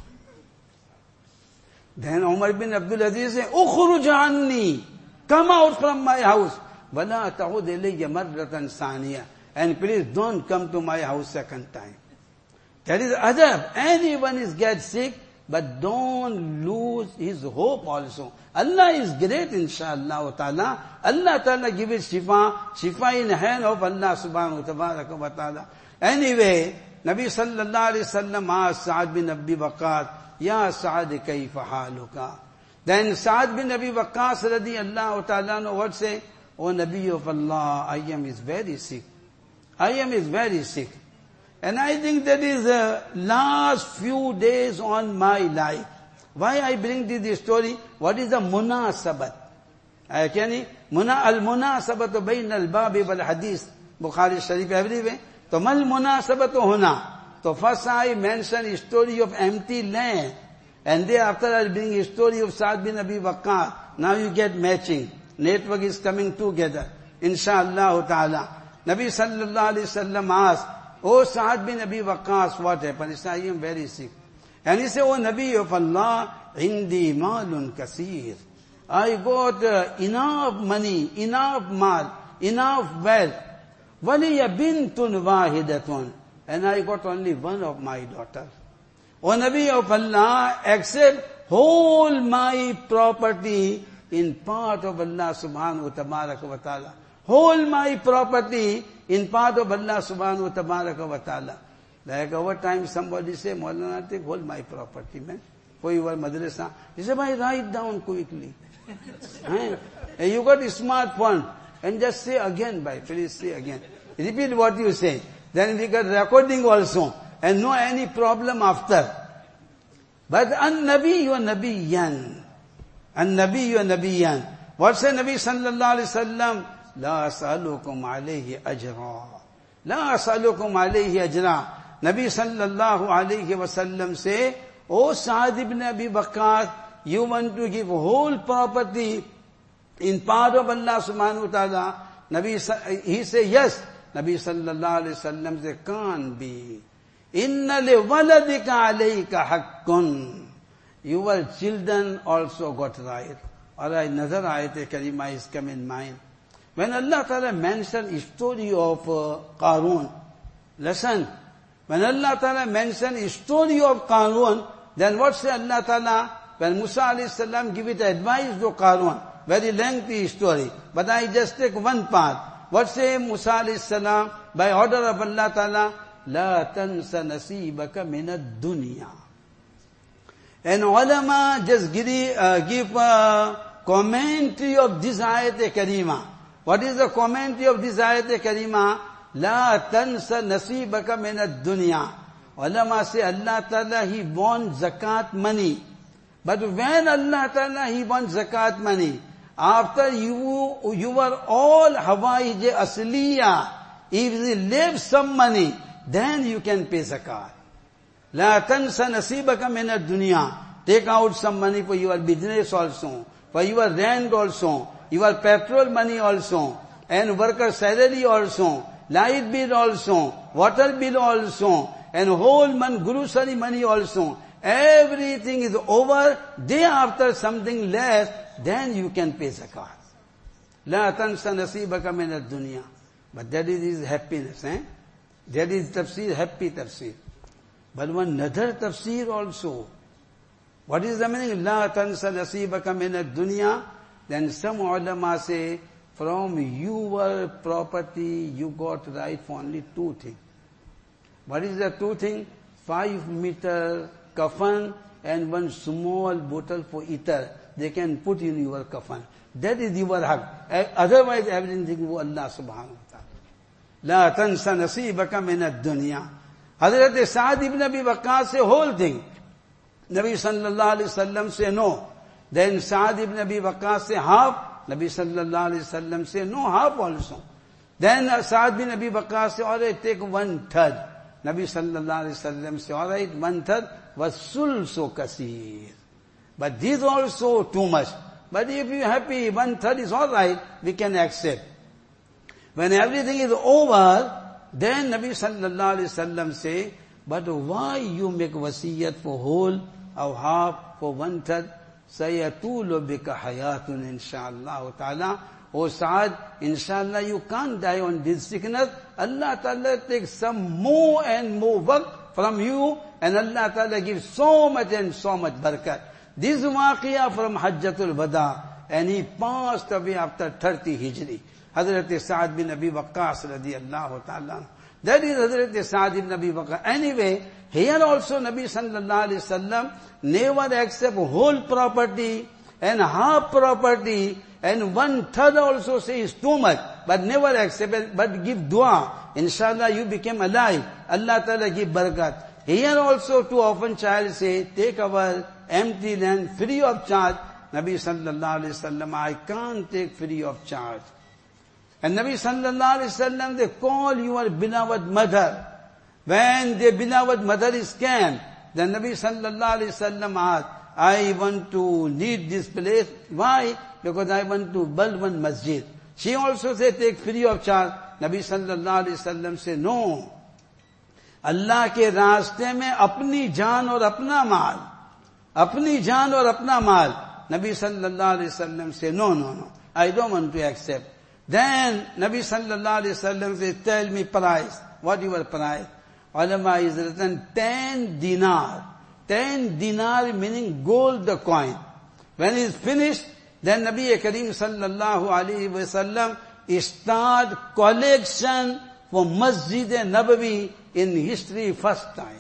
Then Umar bin Abdul Aziz said, Ukhruj anni, come out from my house. Wala ta'ud ilayya marratan saniya. And please don't come to my house second time. That is adab. Anyone is get sick, but don't lose his hope also. Allah is great, inshallah ta'ala. Allah ta'ala give it shifa in hand of Allah subhanahu wa ta'ala. Anyway, Nabi sallallahu alayhi wasallam asked Sa'ad bin Abi Waqqas, Ya Sa'ad kayfa haluka? Then Sa'ad bin Abi Waqqas radiyallahu ta'ala what say? O Nabi of Allah, I am very sick. I am very sick. And I think that is the last few days on my life. Why I bring this story? What is the munasabat? Al-munasabat bayn al-babi wal-hadith. Bukhari Sharif everywhere. So, mal munasabat huna. So first I mention a story of empty land. And thereafter I bring a story of Sa'ad bin Abi Waqqas. Now you get matching. Network is coming together. Inshallah ta'ala. Nabi sallallahu alayhi wasallam asked, O Sa'ad bin Abi Waqqas, what happened? He said, I am very sick. And he said, O Nabi of Allah, Indi malun kasir. I got enough money, enough mal, enough wealth. Waliya bintun wahidatun. And I got only one of my daughters. O Nabi of Allah, accept whole my property in part of Allah subhanahu wa ta'ala. Whole my property in part of Allah subhanahu wa ta'ala. Like over time somebody say, Maulana, take hold my property, man. For your madrasa. He said, write down quickly. You got a smartphone. And just say again, please say again. Repeat what you say. Then we got recording also. And no any problem after. But an-nabiyyu nabiyyan. An-nabiyyu nabiyyan. What say Nabi sallallahu alayhi wasallam? La as'alukum alayhi ajra. La as'alukum alayhi ajra. Nabi sallallahu alayhi wasallam say, O Sa'ad ibn Abi Waqqas, you want to give whole property in part of Allah subhanahu wa ta'ala? He say, yes. Nabi sallallahu alayhi wasallam say, can't be. Inna li waladika alayka haqqun. Your children also got right. Alright, another ayat karima is come in mind. When Allah Ta'ala mentioned the story of Qarun, listen, when Allah Ta'ala mentioned the story of Qarun, then what say Allah Ta'ala? When Musa alayhi salam give it advice to Qarun, very lengthy story, but I just take one part. What say Musa alayhi salam? By order of Allah Ta'ala, La tansa nasibaka min ad-dunya. And ulama just give a commentary of this ayat karima. What is the commentary of this ayat karima? La tansa nasibaka min ad-dunya. Ulama say Allah Ta'ala, He wants zakat money. But when Allah Ta'ala, He wants zakat money, after you were all hawaij asliya, if you leave some money, then you can pay zakat. La tansa nasibaka min ad-dunya. Take out some money for your business also, for your rent also, your petrol money also, and worker salary also, light bill also, water bill also, and whole month grocery money also. Everything is over. Day after something less, then you can pay zakat. La tansa nasibaka min ad-dunya. But that is happiness, eh? That is tafsir, happy tafsir. But one another tafsir also. What is the meaning? La tansa nasibaka min ad-dunya. Then some ulama say, from your property you got right for only two things. What is the two things? 5 meter kafan and one small bottle for ether. They can put in your kafan. That is your haq. Otherwise everything for Allah subhanahu wa ta'ala. La tansa nasibaka min ad-dunya. Hazrat Sa'd ibn Abi Waqqas say whole thing. Nabi sallallahu alayhi wasallam say no. Then Sa'd ibn Abi Waqqas say half. Nabi sallallahu alayhi wasallam say no, half also. Then Sa'd ibn Abi Waqqas say, alright, take 1/3. Nabi sallallahu alayhi wasallam say, alright, 1/3 was sulso kasir. But this also too much. But if you are happy, 1/3 is alright, we can accept. When everything is over, then Nabi sallallahu alayhi wasallam say, but why you make wasiyat for whole or half for 1/3? Sayatulu bika hayatun inshallah ta'ala. O Sa'ad, inshallah you can't die on this sickness. Allah Ta'ala takes some more and more work from you, and Allah Ta'ala gives so much and so much barakat. This waqiyah from Hajjatul Wada, and he passed away after 30 Hijri. Hazrat Sa'ad bin Abi Waqqas radiyallahu ta'ala. That is Hazrat Sa'ad bin Abi Waqqas. Anyway, here also Nabi sallallahu alayhi wasallam never accept whole property and half property, and 1/3 also say is too much, but never accept it, but give dua. Inshallah you became alive. Allah Ta'ala give barakat. Here also too often child say, take our empty land free of charge. Nabi sallallahu alayhi wasallam, I can't take free of charge. And Nabi sallallahu alayhi wasallam, they call your beloved mother. When the beloved mother is came, then Nabi sallallahu alayhi wasallam asked, I want to leave this place. Why? Because I want to build one masjid. She also said, take free of charge. Nabi sallallahu alayhi wasallam say, no. Allah के रास्ते में अपनी जान और अपना माल, अपनी जान और अपना माल. Nabi sallallahu alayhi wasallam say, no, I don't want to accept. Then Nabi sallallahu alayhi wasallam say, tell me price. What your price? Ulama is written 10 dinar. 10 dinar meaning gold the coin. When it is finished, then Nabi Kareem sallallahu alayhi wasallam start collection for Masjid Nabawi in history first time.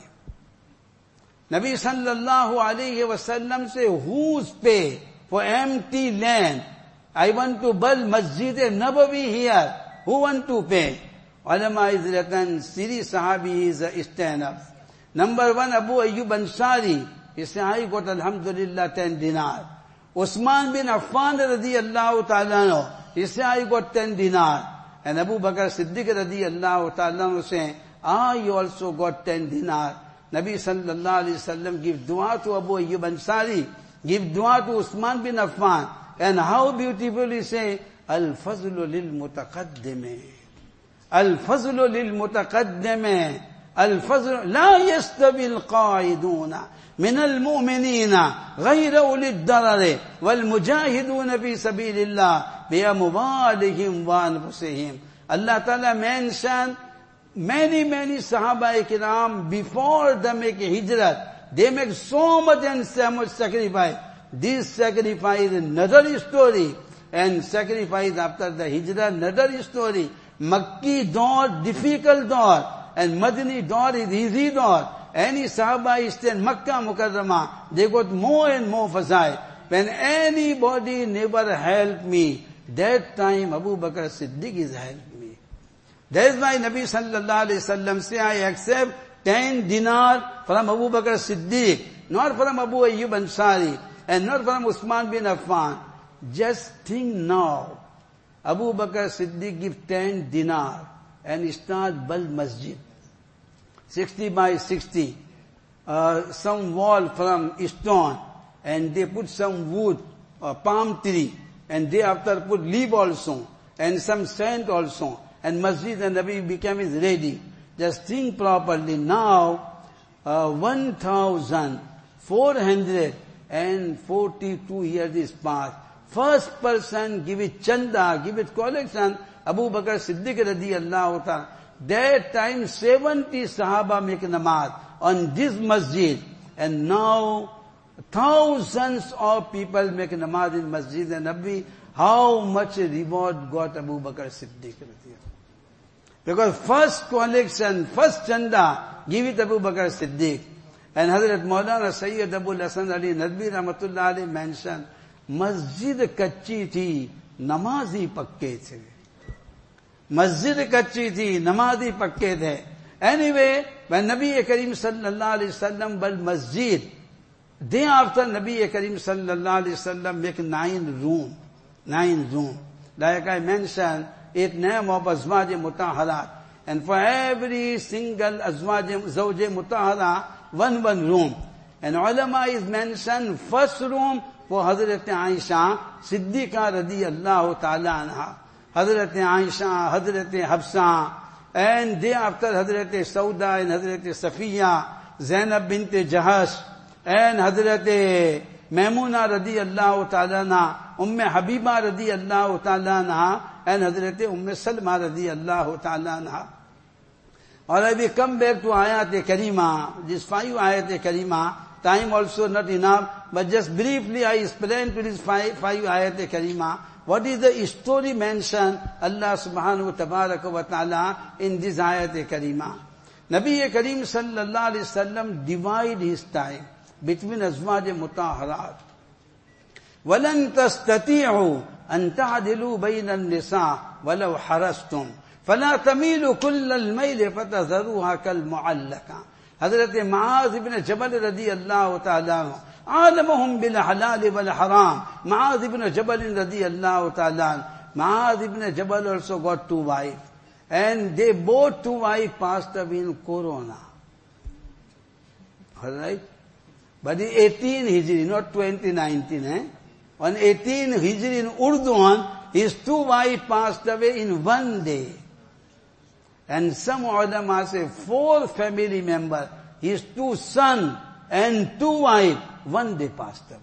Nabi sallallahu alayhi wasallam say, whose pay for empty land? I want to build Masjid Nabawi here. Who want to pay? Ulama is written, Siri Sahabi is a stand-up. Number 1, Abu Ayyub Ansari. He said, I got alhamdulillah 10 dinar. Usman bin Affan radiyallahu ta'ala, he said, I got 10 dinar. And Abu Bakr Siddiq radiyallahu ta'ala say, I also got 10 dinar. Nabi sallallahu alayhi wasallam give dua to Abu Ayyub Ansari, give dua to Usman bin Affan. And how beautifully say, Al-Fazlu lil-Mutaqaddimi. Al-Fazlu lil-Mutaqaddimi. الفضل لا يستوي القاعدون من المؤمنين غير أولي الضرر والمجاهدون في سبيل الله بأموالهم وأنفسهم. Allah Ta'ala mentioned many Sahaba Kiram before they make hijrat. They make so much and so much sacrifice. This sacrifice is another story, and sacrifice after the hijrat another story. Makki door, difficult door. and Madani door is easy door. Any Sahaba stay in Makkah Mukarramah, they got more and more fazail. When anybody never helped me, that time Abu Bakr Siddiq is helped me. That is why Nabi sallallahu alayhi wasallam say, I accept 10 dinar from Abu Bakr Siddiq, not from Abu Ayyub Ansari, and not from Usman bin Affan. Just think now, Abu Bakr Siddiq give 10 dinar and start Bal Masjid. 60 by 60, some wall from stone, and they put some wood, palm tree, and they after put leaf also, and some sand also, and Masjid and Nabi became is ready. Just think properly now, 1,442 years is passed. First person give it chanda, give it collection, Abu Bakr Siddiq radiyallahu ta'ala. That time 70 Sahaba make namaz on this masjid, and now thousands of people make namaz in Masjid and Nabi. How much reward got Abu Bakr Siddiq? Because first collection, first chanda, give it Abu Bakr Siddiq. And Hazrat Maulana Sayyid Abul Hasan Ali Nadvi Rahmatullah Ali mentioned, Masjid kacchi thi, namazi pakke the. Masjid kacchi thi, namazi pakke the. Anyway, when Nabi Karim sallallahu alayhi wasallam built masjid, day after Nabi Karim sallallahu alayhi wasallam make 9 room. Like I mentioned, it name of Azwaj Mutaharat. And for every single Azwaj Zawj Mutahara, one room. And ulama is mentioned first room for Hazrat Aisha, Siddiqa radiyallahu ta'ala anha. Hazrat Aisha, Hazrat Hafsa, and thereafter Hazrat Sauda and Hazrat Safiya, Zainab bint Jahash, and Hazrat Maimuna radiyallahu ta'ala anha, Habiba radiyallahu ta'ala anha, and Hazrat Salma radiyallahu ta'ala anha. Alright, we come back to Ayat Karima, these 5 Ayat Karima. Time also not enough, but just briefly I explain to these 5 Ayat Karima. What is the story mentioned Allah subhanahu wa ta'ala in this Ayat Karima? Nabi Karim sallallahu alayhi wasallam divide his time between Azwaj Mutaharat. وَلَن تَسْتَطِيعُوا أَن تَعْدِلُوا بَيْنَ النِّسَاءِ وَلَوْ حَرَصْتُمْ فَلَا تَمِيلُوا كُلَّ الْمَيْلِ فَتَذَرُوهَا كَالْمُعَلَّقَةِ. Hazrat Muaz ibn Jabal radiyallahu ta'ala, عالمهم بالحلال والحرام. Muaz ibn Jabal radiyallahu ta'ala. Muaz ibn Jabal also got 2 wives. And they both 2 wives passed away in Corona. Alright? But in 18 Hijri, not 2019, On 18 Hijri in Urdu, his 2 wives passed away in 1 day. And some ulama say 4 family members, his 2 sons and 2 wives, 1 day passed away.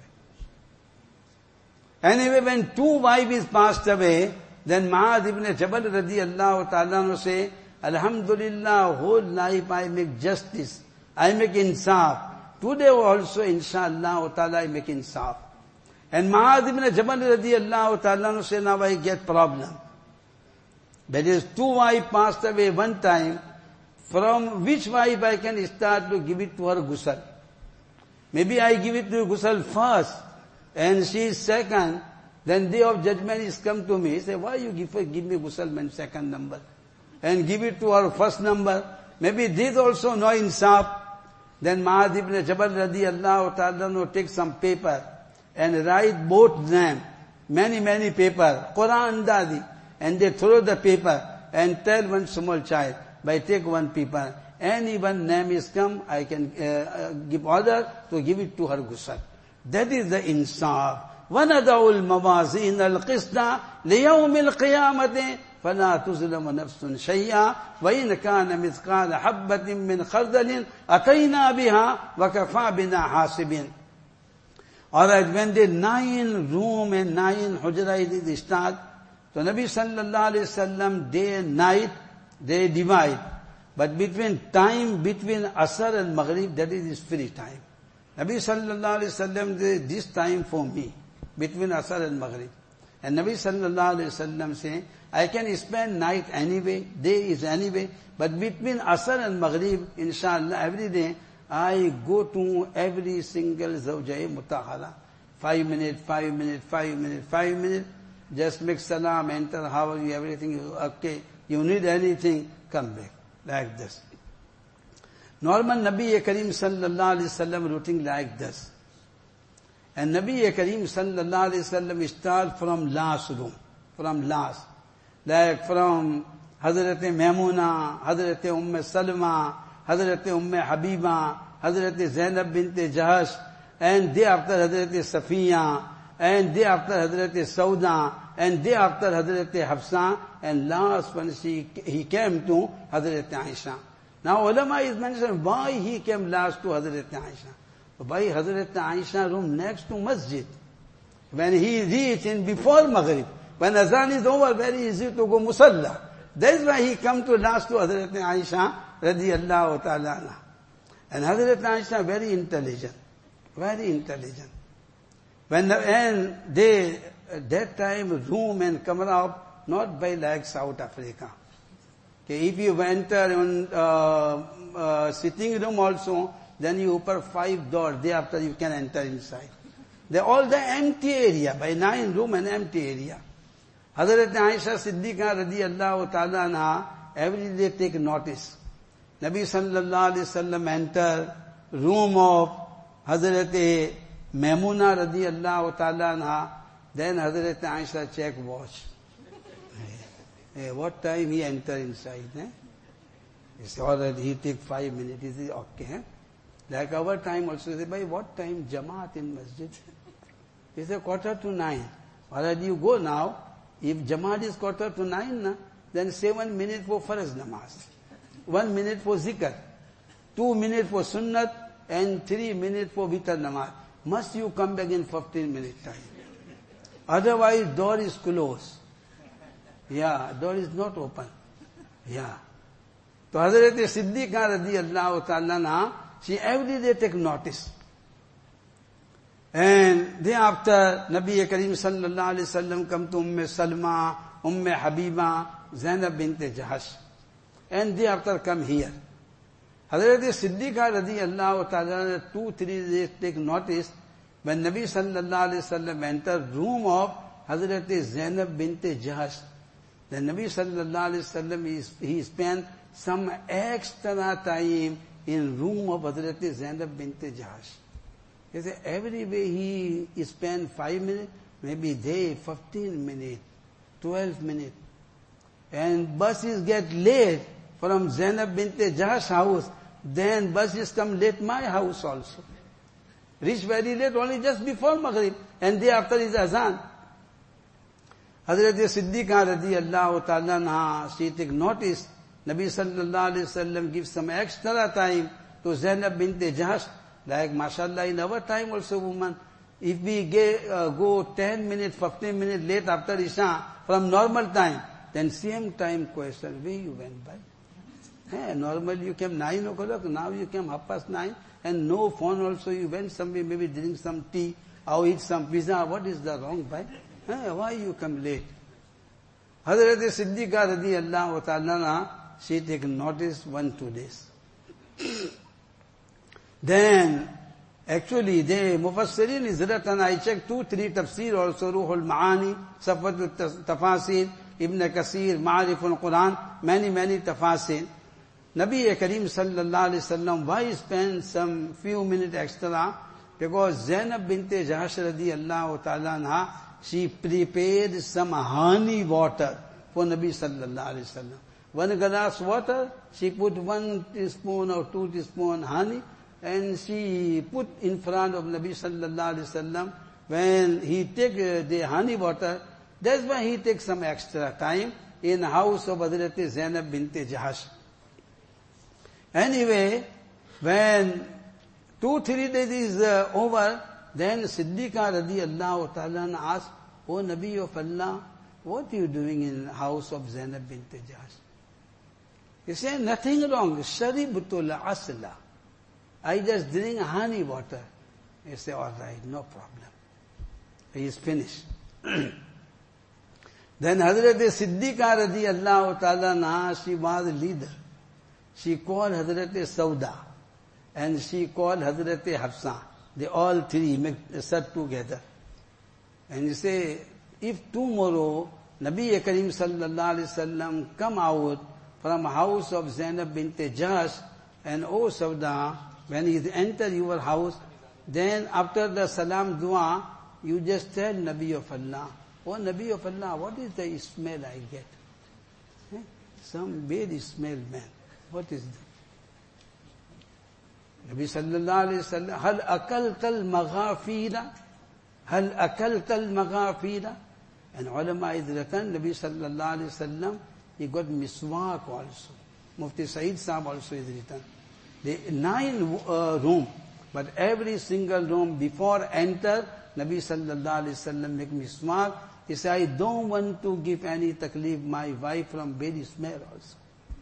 Anyway, when 2 wives passed away, then Muaz ibn Jabal radiyallahu ta'ala say, Alhamdulillah, whole life I make justice, I make insaf. Today also, inshallah ta'ala, I make insaf. And Muaz ibn Jabal radiyallahu ta'ala say, now I get problem. That is, 2 wives passed away one time. From which wife I can start to give it to her ghusl? Maybe I give it to ghusl first, and she is second. Then day of judgment is come to me. Say, why you give me ghusl man second number? And give it to her first number. Maybe this also no insaf. Then Muaz ibn Jabal radiyallahu ta'ala take some paper and write both them. Many paper. Quran dadi. And they throw the paper and tell one small child, by take 1 paper, any one name is come, I can give order to give it to her ghusl. That is the insaf. وَنَدَعُ الْمَوَازِينَ الْقِسْطَ لِيَوْمِ الْقِيَامَةِ فَلَا تُظْلَمُ نَفْسٌ شَيْئًا وَإِنْ كَانَ مِثْقَالَ حَبَّةٍ مِّنْ خَرْدَلٍ أَتَيْنَا بِهَا وَكَفَى بِنَا حَاسِبِينَ. Alright, when the 9 room and 9 hujra is start, so Nabi sallallahu alayhi wasallam, day and night, they divide. But between Asr and Maghrib, that is his free time. Nabi sallallahu alayhi wasallam, this time for me, between Asr and Maghrib. And Nabi sallallahu alayhi wasallam say, I can spend night anyway, day is anyway, but between Asr and Maghrib, inshallah, every day, I go to every single zawjah mutahara. 5 minutes, 5 minutes, 5 minutes, 5 minutes. Just make salam, enter, how are you, everything is okay. You need anything, come back. Like this. Normal Nabi Kareem sallallahu alayhi wasallam routine like this. And Nabi Kareem sallallahu alayhi wasallam start from last room. From last. Like from Hazrat Maimuna, Hazrat Salma, Hazrat Habiba, Hazrat Zainab bint Jahash, and day after Hazrat Safiya, and day after Hazrat Sauda, and day after Hazrat Hafsa, and last one he came to Hazrat Aisha. Now ulama is mentioned why he came last to Hazrat Aisha. By Hazrat Aisha room next to masjid. When he reached in before Maghrib, when azan is over, very easy to go musalla. That is why he come to last to Hazrat Aisha radiyallahu ta'ala anha. And Hazrat Aisha very intelligent. Very intelligent. When that time room and kamra up, not by like South Africa. Okay, if you enter in sitting room also, then you open 5 doors, thereafter you can enter inside. They all the empty area, by 9 room and empty area. Hazrat Aisha Siddiqa radiyallahu ta'ala anha, every day take notice. Nabi sallallahu alayhi wasallam enter room of Hazrat Maimuna radiyallahu ta'ala anha, then Hazrat Aisha check watch. What time he enter inside? He say, alright, he take 5 minutes, is it okay? Like our time also, say, by what time Jamaat in masjid? He say, 8:45. Alright, you go now. If Jamaat is 8:45, then 7 minutes for Farz namaz. 1 minute for zikr. 2 minutes for sunnat, and 3 minutes for vitar namaz. Must you come back in 15 minutes time? Otherwise, door is closed. Yeah, door is not open. Yeah. So Hazrat Siddiqa radiyallahu ta'ala anha, she every day take notice. And thereafter, Nabi Kareem sallallahu alayhi wasallam come to Salma, Habiba, Zainab bint Jahash. And thereafter come here. Hazrat Siddiqa radiyallahu ta'ala 2-3 days take notice when Nabi sallallahu alayhi wasallam enter room of Hazrat Zainab bint Jahash. Then Nabi sallallahu alayhi wasallam he spent some extra time in room of Hazrat Zainab bint Jahash. He said every way he spent 5 minutes, maybe day 15 minutes, 12 minutes. And buses get late from Zainab bint Jahash house, then buses come late my house also. Reach very late only just before Maghrib, and day after is Azan. Hazrat Siddiqa radiyallahu ta'ala anha, she take notice, Nabi sallallahu alayhi wasallam gives some extra time to Zainab bint Jahash, like mashallah in our time also woman, if we go 10 minutes, 15 minutes late after Isha from normal time, then same time question, where you went by? Normally you came 9 o'clock, now you came 9:30, and no phone also, you went somewhere, maybe drink some tea, or eat some pizza, what is the wrong by? Why you come late? Hazrat Siddiqa radiyallahu ta'ala, she take notice 1-2 days. Then, actually, the Mufassirin is written, I checked 2-3 tafsir also, Ruhul Ma'ani, Safatul Tafasir, Ibn Kasir, Ma'ariful Quran, many tafasir. Nabi Kareem sallallahu alayhi wasallam, why spend some few minutes extra? Because Zainab bint Jahash radiyallahu ta'ala anha, she prepared some honey water for Nabi sallallahu alayhi wasallam. 1 glass water, she put 1 teaspoon or 2 teaspoon honey, and she put in front of Nabi sallallahu alayhi wasallam. When he take the honey water, that's why he takes some extra time in house of Hazrat Zainab bint Jahash. Anyway, when 2-3 days is over, then Siddiqa radiyallahu ta'ala asked, O Nabi of Allah, what are you doing in house of Zainab bint Jahash? He said, nothing wrong. Sharibtul asla. I just drink honey water. He said, all right, no problem. He is finished. Then Hazrat Siddiqa radiyallahu ta'ala anha, she was leader. She called Hazrat Sauda and she called Hazrat Hafsa. They all three sat together. And you say, if tomorrow Nabi Karim sallallahu alaihi wasallam come out from house of Zainab bint Jahsh and oh Sauda, when he enter your house, then after the salam dua, you just tell Nabi of Allah, oh Nabi of Allah, what is the smell I get? Some bad smell, man. What is that? Nabi sallallahu alayhi wa sallam, hal akalta al-maghafira? Hal akalta al-maghafira? And ulama is written, Nabi sallallahu alayhi wa sallam, he got miswak also. Mufti Saeed Sahab also is written. The 9 room, but every single room before enter, Nabi sallallahu alayhi wa sallam make miswak. He said, I don't want to give any taklif my wife from bad smell also.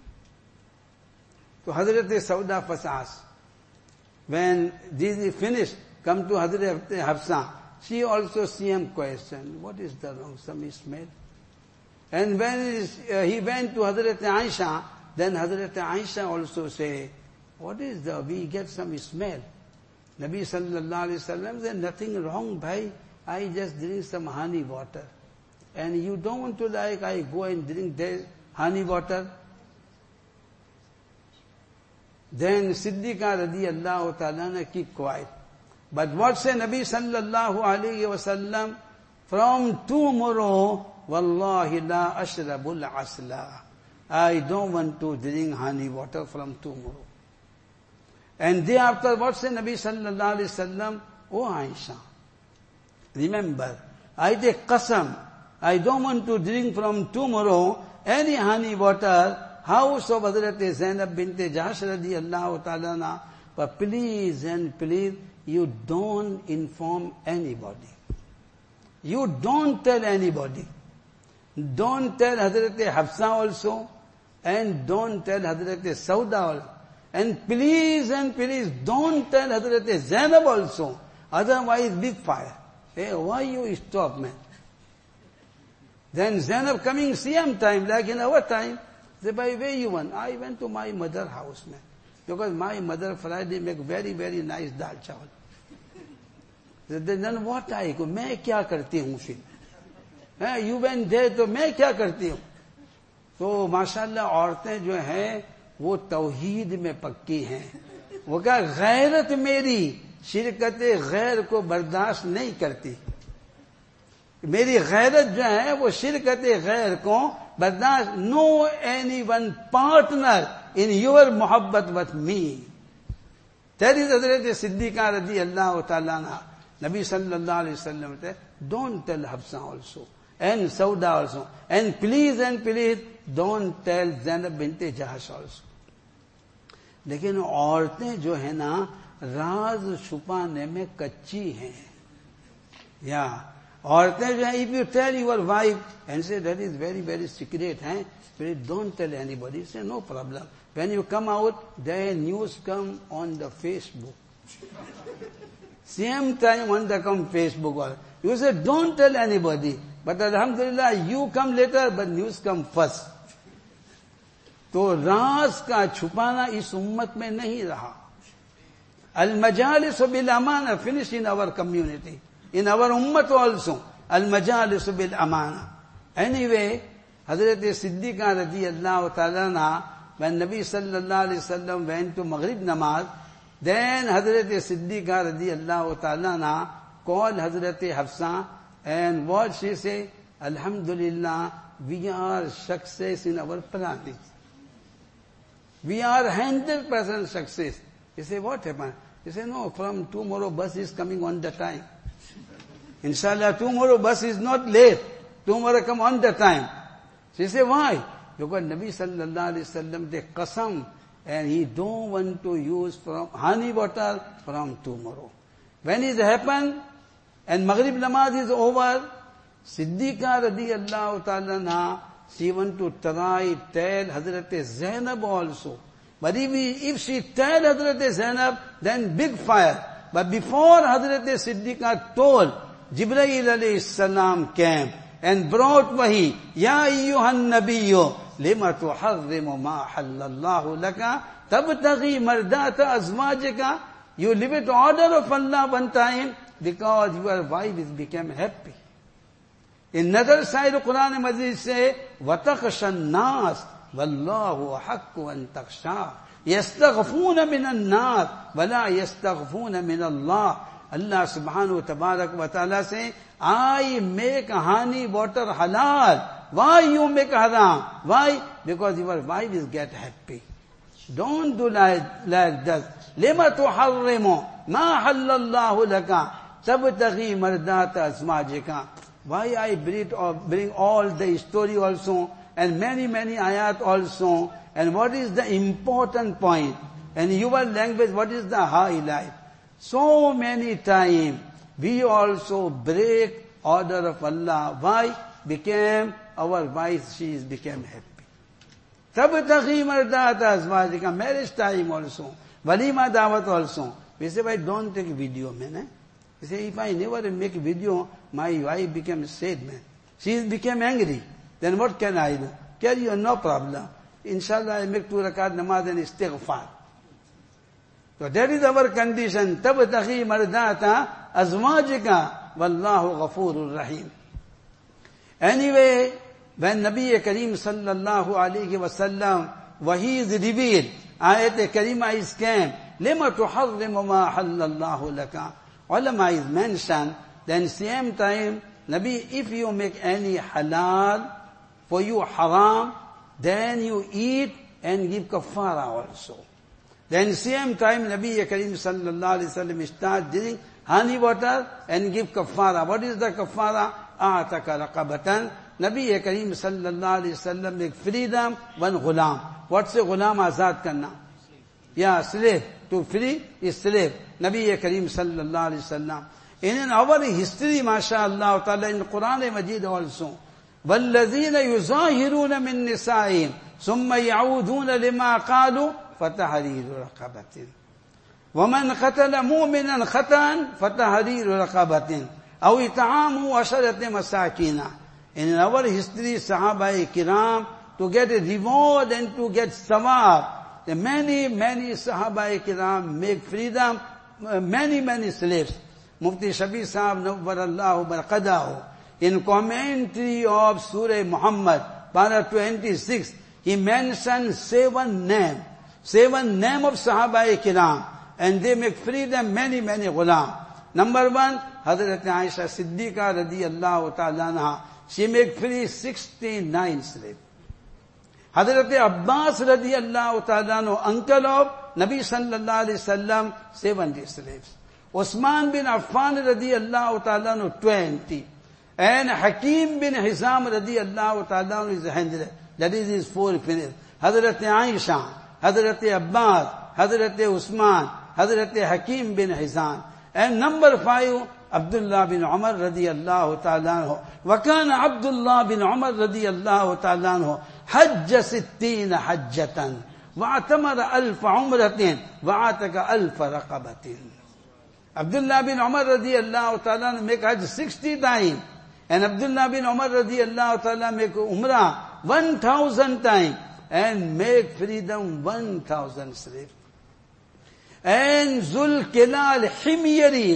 So Hazrat Sauda first asked, when this is finished, come to Hazrat Hafsa. She also same question, what is the wrong, some smell? And when he went to Hazrat Aisha, then Hazrat Aisha also say, what is the, we get some smell. Nabi sallallahu alayhi wa sallam said, nothing wrong, bhai, I just drink some honey water. And you don't want to like, I go and drink this honey water. Then Siddiqa radiyallahu ta'ala keep quiet. But what say Nabi sallallahu alayhi wa sallam? From tomorrow, wallahi la ashrabul asla. I don't want to drink honey water from tomorrow. And day after, what say Nabi sallallahu alayhi wa sallam? Oh Aisha, remember, I take qasam, I don't want to drink from tomorrow any honey water, house of Hazrat Zainab bint Jahsh radiyallahu ta'ala, but please and please, you don't inform anybody. You don't tell anybody. Don't tell Hazrat Hafsa also, and don't tell Hazrat Sauda also. And please, don't tell Hazrat Zainab also. Otherwise, big fire. Hey, why you stop, man? Then Zainab coming same time, like in our time, say, by where you went? I went to my mother house, man. Because my mother Friday make very, very nice dal chawal. Then what I go? मैं क्या करती हूँ फिर? You went there, तो मैं क्या करती हूँ? तो माशाल्लाह औरतें जो हैं वो तौहीद में पक्की हैं. वो क्या गैरत मेरी शिरकत गैर को बर्दाश्त नहीं करती. मेरी गैरत जो है वो शिरकत गैर को बर्दाश्त. No any one partner in your मोहब्बत with me. That is Hazrat Siddiqa radiyallahu ta'ala anha. Nabi sallallahu alayhi wa sallam said, don't tell Hafsa also, and Sauda also, and please, don't tell Zainab bint Jahsh also. लेकिन औरतें जो है ना राज छुपाने में कच्ची हैं. या औरतें जो है, if you tell your wife and say that is very, very secret, please don't tell anybody, say no problem. When you come out, the news come on the Facebook. Same time on the come Facebook. You say don't tell anybody, but alhamdulillah you come later, but news come first. तो राज का छुपाना इस उम्मत में नहीं रहा. Al-majalis bil amana finish in our community, in our ummat also. Al-majalis bil amana. Anyway, Hazrat Siddiqa radiyallahu ta'ala, when Nabi sallallahu alayhi wasallam went to Maghrib namaz, then Hazrat Siddiqa radiyallahu ta'ala called Hazrat Hafsa, and what she say? Alhamdulillah, we are success in our planning. We are 100% success. He say, what happened? He say, no, from tomorrow bus is coming on the time. Inshallah, tomorrow bus is not late. Tomorrow come on the time. She say, why? Because Nabi sallallahu alayhi wasallam take qasam, and he don't want to use from honey water from tomorrow. When it happened, and Maghrib namaz is over, Siddiqa radiyallahu ta'ala, she want to try tell Hazrat Zainab also. But if she tell Hazrat Zainab, then big fire. But before Hazrat Siddiqa told, Jibreel alayhi salam came, and brought wahi. Ya ayyuhan nabiyyu, lima tuharrimu ma halallahu laka, tabtaghi mardata azwajika. You leave it order of Allah one time because your wife is become happy. In another side of Quran and Majid say, وَتَخْشَى النَّاسِ وَاللَّهُ أَحَقُّ أَن تَخْشَى يَسْتَغْفُونَ مِنَ النَّارِ وَلَا يَسْتَغْفُونَ مِنَ اللَّهِ. Allah subhanahu wa ta'ala say, I make honey water halal. Why you make haram? Why? Because your wife is get happy. Don't do like that. لِمَ تُحَرِّمُ مَا حَلَّ اللَّهُ لَكَ تَبْتَغِي مَرْضَاتَ أَزْوَاجِكَ. Why I bring all the story also and many ayat also, and what is the important point, and your language, what is the highlight. So many times we also break order of Allah. Why? Became our wife, she is became happy. Tabtaghi mardata azwajika, marriage time also, walima dawat also. We say, why don't take video, man? He said, if I never make video, my wife became sad, man. She became angry. Then what can I do? Carry on, no problem. Inshallah, I make 2 rakat namaz and istighfar. So that is our condition. Tabtaghi mardata azwajika wallahu ghafurur rahim. Anyway, when Nabi Kareem sallallahu alayhi wa sallam, wahi is revealed, ayat karima is came, lima tuharrimu ma halallahu laka. Ulama is mentioned, then same time, Nabi, if you make any halal, for you haram, then you eat and give kafara also. Then same time, Nabi Kareem sallallahu alayhi wa sallam start drinking honey water and give kafara. What is the kafara? A'taka raqabatan. Nabi Kareem sallallahu alayhi wa sallam make freedom, one ghulam. What's a ghulam? Azad karna. Yeah, slave. To free is slave. Nabi Kareem sallallahu alayhi wa sallam. In our history, mashaAllah ta'ala, in Quran Majid also, وَالَّذِينَ يُظَاهِرُونَ مِن نِسَائِهِمْ ثُمَّ يَعُودُونَ لِمَا قَالُوا فَتَحْرِيرُ رَقَبَةٍ وَمَنْ قَتَلَ مُؤْمِنًا خَطَأً فَتَحْرِيرُ رَقَبَةٍ أَوْ إِطْعَامُ عَشَرَةِ مَسَاكِينَ. In our history, Sahaba Kiram, to get a reward and to get sawab, many Sahaba Kiram make freedom, many slaves. Mufti Shabi Sahab Nawwarallahu Barqadahu, in commentary of Surah Muhammad, para 26, he mentioned 7 names of Sahaba Kiram, and they make freedom many ghulam. Number 1, Hazrat Aisha Siddiqa radiyallahu ta'ala anha, she make free 69 slaves. Hazrat Abbas radiyallahu ta'ala anhu, uncle of Nabi sallallahu alayhi wasallam, 70 slaves. Osman bin Affan radiyallahu ta'ala anhu, 20. And Hakim bin Hizam radiyallahu ta'ala anhu is 100. That is his 4 finished. Hazrat Aisha, Hazrat Abbas, Hazrat Usman, Hazrat Hakim bin Hizam. And number 5, Abdullah bin Umar radiyallahu ta'ala anhu. وَكَانَ Abdullah bin Umar radiyallahu ta'ala anhu حَجَّ 60 حَجَّةً وَاعْتَمَرَ 1000 عُمْرَةٍ وَعَاتَكَ 1000 رَقَبَةٍ. Abdullah bin Umar radiyallahu ta'ala anhu make Hajj 60 times. And Abdullah bin Umar radiyallahu ta'ala make Umrah 1000 times. And make freedom 1000 slaves. And Zul Kilal Himyari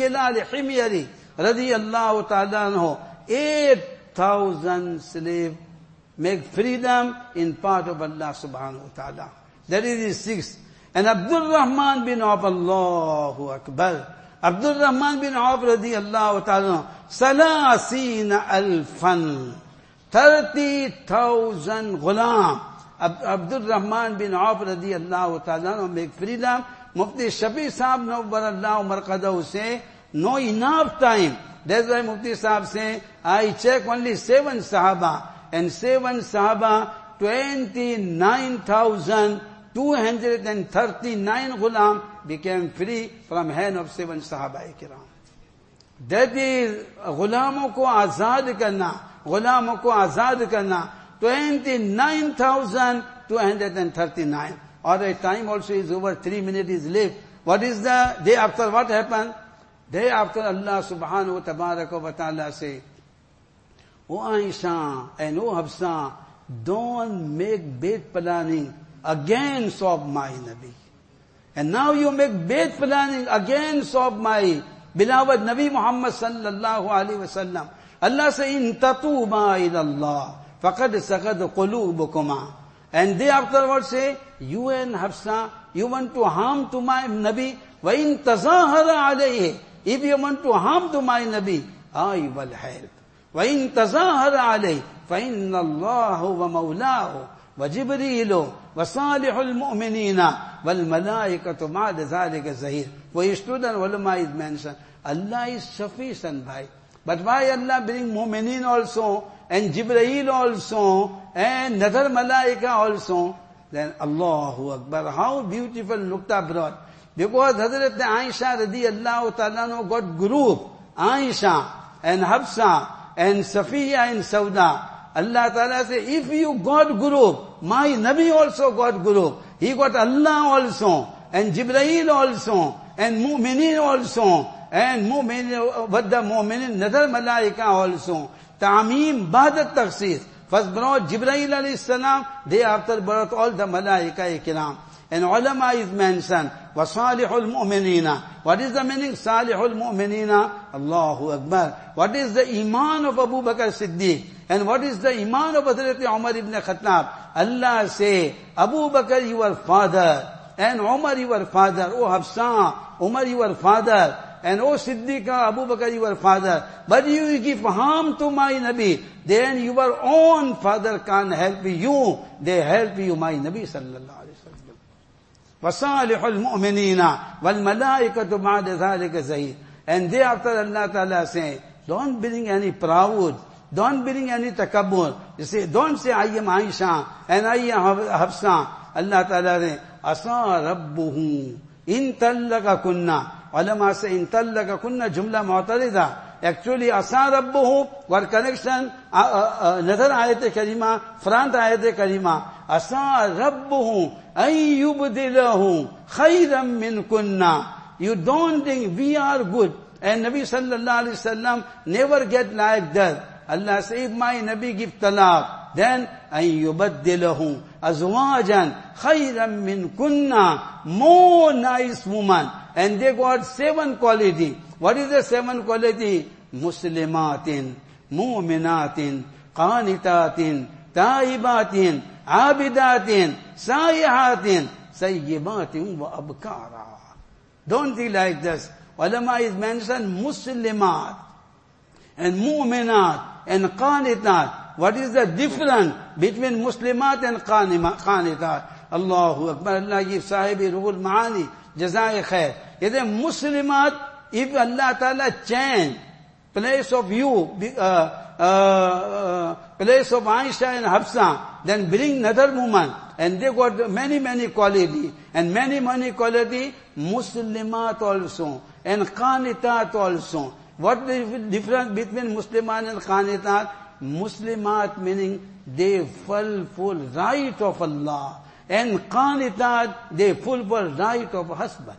radiyallahu ta'ala anhu, 8,000 slaves make freedom in part of Allah subhanahu wa ta'ala. That is the 6th. And Abdul Rahman bin Auf, Allahu Akbar. Abdul Rahman bin Auf radiyallahu ta'ala, Salasina Alfan, 30,000 ghulam. Abdul Rahman bin Auf radiyallahu ta'ala make freedom. Mufti Shafi Sahab Nawwarallahu Marqadahu say, no enough time. That's why Mufti Sahab say, I check only 7 Sahaba. And 7 Sahaba, 29,239 ghulam became free from hand of 7 Sahaba Kiram. That is, ghulamon ko azad karna, 29,239. Or the time also is over, 3 minutes is left. What is the day after? What happened? Day after Allah subhanahu wa ta'ala say, O Aisha and O Hafsa, don't make bed planning against of my Nabi. And now you make bed planning against of my beloved Nabi Muhammad sallallahu alaihi wasallam. Allah says, in tatuba ila Allah, faqad sagad qulubukuma. And they afterwards say, you and Hafsa, you want to harm to my Nabi, wa in tazahara alayhi. If you want to harm to my Nabi, I will help. Wa in tazahara alayhi, fa inna Allahu wa mawlahu, wa Jibrilu, wa salihul mu'minina, wal malaikatu ma'ad zalika zahir. For his student ulama is mentioned, Allah is sufficient, bhai. But why Allah bring mu'minin also, and Jibreel also, and other malaika also? Then Allahu Akbar, how beautiful looked abroad. Because Hazrat Aisha radiyallahu ta'ala got group, Aisha and Hafsa and Safiya and Sauda. Allah ta'ala say, if you got group, my Nabi also got group. He got Allah also, and Jibreel also, and mu'minin also, and mu'minin, but the mu'minin, other malaika also. Ta'amim ba'da takhsis. First brought Jibreel alayhi salam, day after brought all the malaika kiram. And ulama is mentioned, wa salihul mu'minina. What is the meaning? Salihul mu'minina. Allahu Akbar. What is the iman of Abu Bakr Siddiq? And what is the iman of Hazrat Umar ibn Khattab? Allah say, Abu Bakr your father, and Umar your father. O Hafsa, Umar your father. And O Siddiqa, Abu Bakr your father. But you give harm to my Nabi, then your own father can't help you. They help you, my Nabi sallallahu alaihi wasallam. وَصَالِحُ الْمُؤْمِنِينَ وَالْمَلَائِكَةُ بَعْدَ ذَلِكَ زَهِيرٌ. And thereafter Allah Ta'ala say, don't bring any proud, don't bring any takabbur. You say, don't say I am Aisha and I am Hafsa. Allah Ta'ala say, أَصَى رَبُّهُ إِن طَلَّقَكُنَّ. Ulama say, in tallaqakunna jumla mu'tarida. Actually, asa rabbuhu, were connection, another ayat karima, front ayat karima. Asa rabbuhu, ay yubdilahu, khayran min kunna. You don't think we are good. And Nabi sallallahu alayhi wasallam never get like that. Allah say, if my Nabi give talaq, then ay yubdilahu, azwajan, khayran min kunna, more nice woman. And they got 7 quality. What is the 7 quality? Muslimatin, mu'minatin, qanitatin, taibatin, abidatin, saihatin, sayyibatin wa abkara. Don't think like this. Ulama is mentioned Muslimat and mu'minat and qanitat. What is the difference between Muslimat and qanitat? Allahu Akbar. Allah give sahibi Ruhul Ma'ani. Jazai khair. If the Muslimat, if Allah Ta'ala change place of you, place of Aisha and Hafsa, then bring another woman, and they got many quality, and many quality, Muslimat also, and Qanitat also. What is the difference between Muslimat and Qanitat? Muslimat meaning they fulfill right of Allah, and Qanitat, they fulfill right of husband.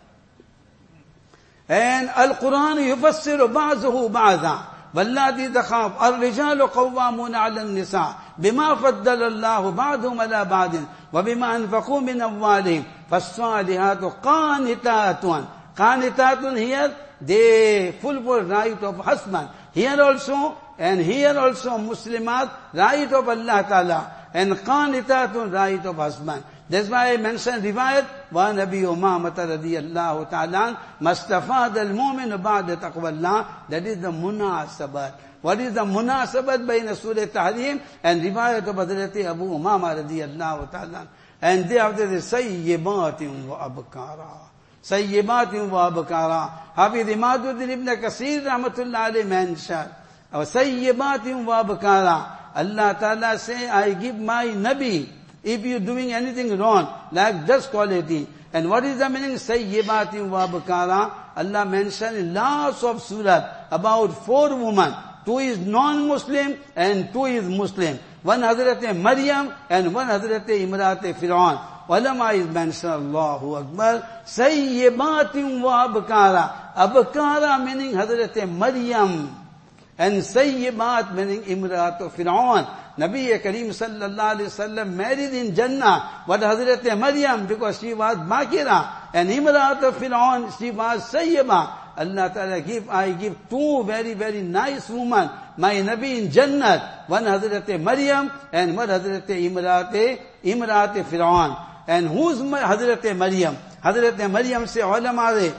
And Al-Quran yufassiru ba'zahu ba'za. وَاللَّاتِي تَخَافُ الرِّجَالُ قَوَّامُونَ عَلَى النِّسَاءِ بِمَا فَضَّلَ اللَّهُ بَعْضَهُمْ عَلَى بَعْضٍ وَبِمَا أَنفَقُوا مِنْ أَمْوَالِهِمْ فَالصَّالِحَاتُ قَانِتَاتٌ. Qanitatun here, they fulfill right of husband. Here also, and here also Muslimat, right of Allah Ta'ala. And Qanitatun, right of husband. That's why I mentioned riwayat, wa Nabi Umamah radiyallahu ta'ala, mastafad al-mu'min ba'da taqwallah. That is the munasabat. What is the munasabat bayna Surah Tahrim and riwayat of Hazrat Abu Umamah radiyallahu ta'ala. And thereafter the sayyibatin wa abkara. Sayyibatin wa abkara. Hafiz Imaduddin ibn Kasir rahmatullah alayhi mentioned, sayyibatin wa abkara. Allah Ta'ala say, I give my Nabi, if you doing anything wrong, like this quality. And what is the meaning? Sayyibatin wa abkara. Allah mentioned in lots of surah about 4 women. 2 is non-Muslim and 2 is Muslim. One Hazrat Maryam and one Hazrat Imrat Fir'aun. Ulama is mentioned, Allahu Akbar, Sayyibatin wa abkara. Abkara meaning Hazrat Maryam And Sayyibat meaning Imrat of Fir'aun. Nabi Kareem sallallahu alayhi wasallam married in Jannah, but Hazrat Maryam, because she was Bakira, and Imrat of Fir'aun, she was Sayyiba. Allah Ta'ala I give two very, very nice women, my Nabi in Jannah, one Hazrat Maryam and one Hazrat Imrat Fir'aun. And who's Hazrat Maryam? Hazrat Maryam se ulama re,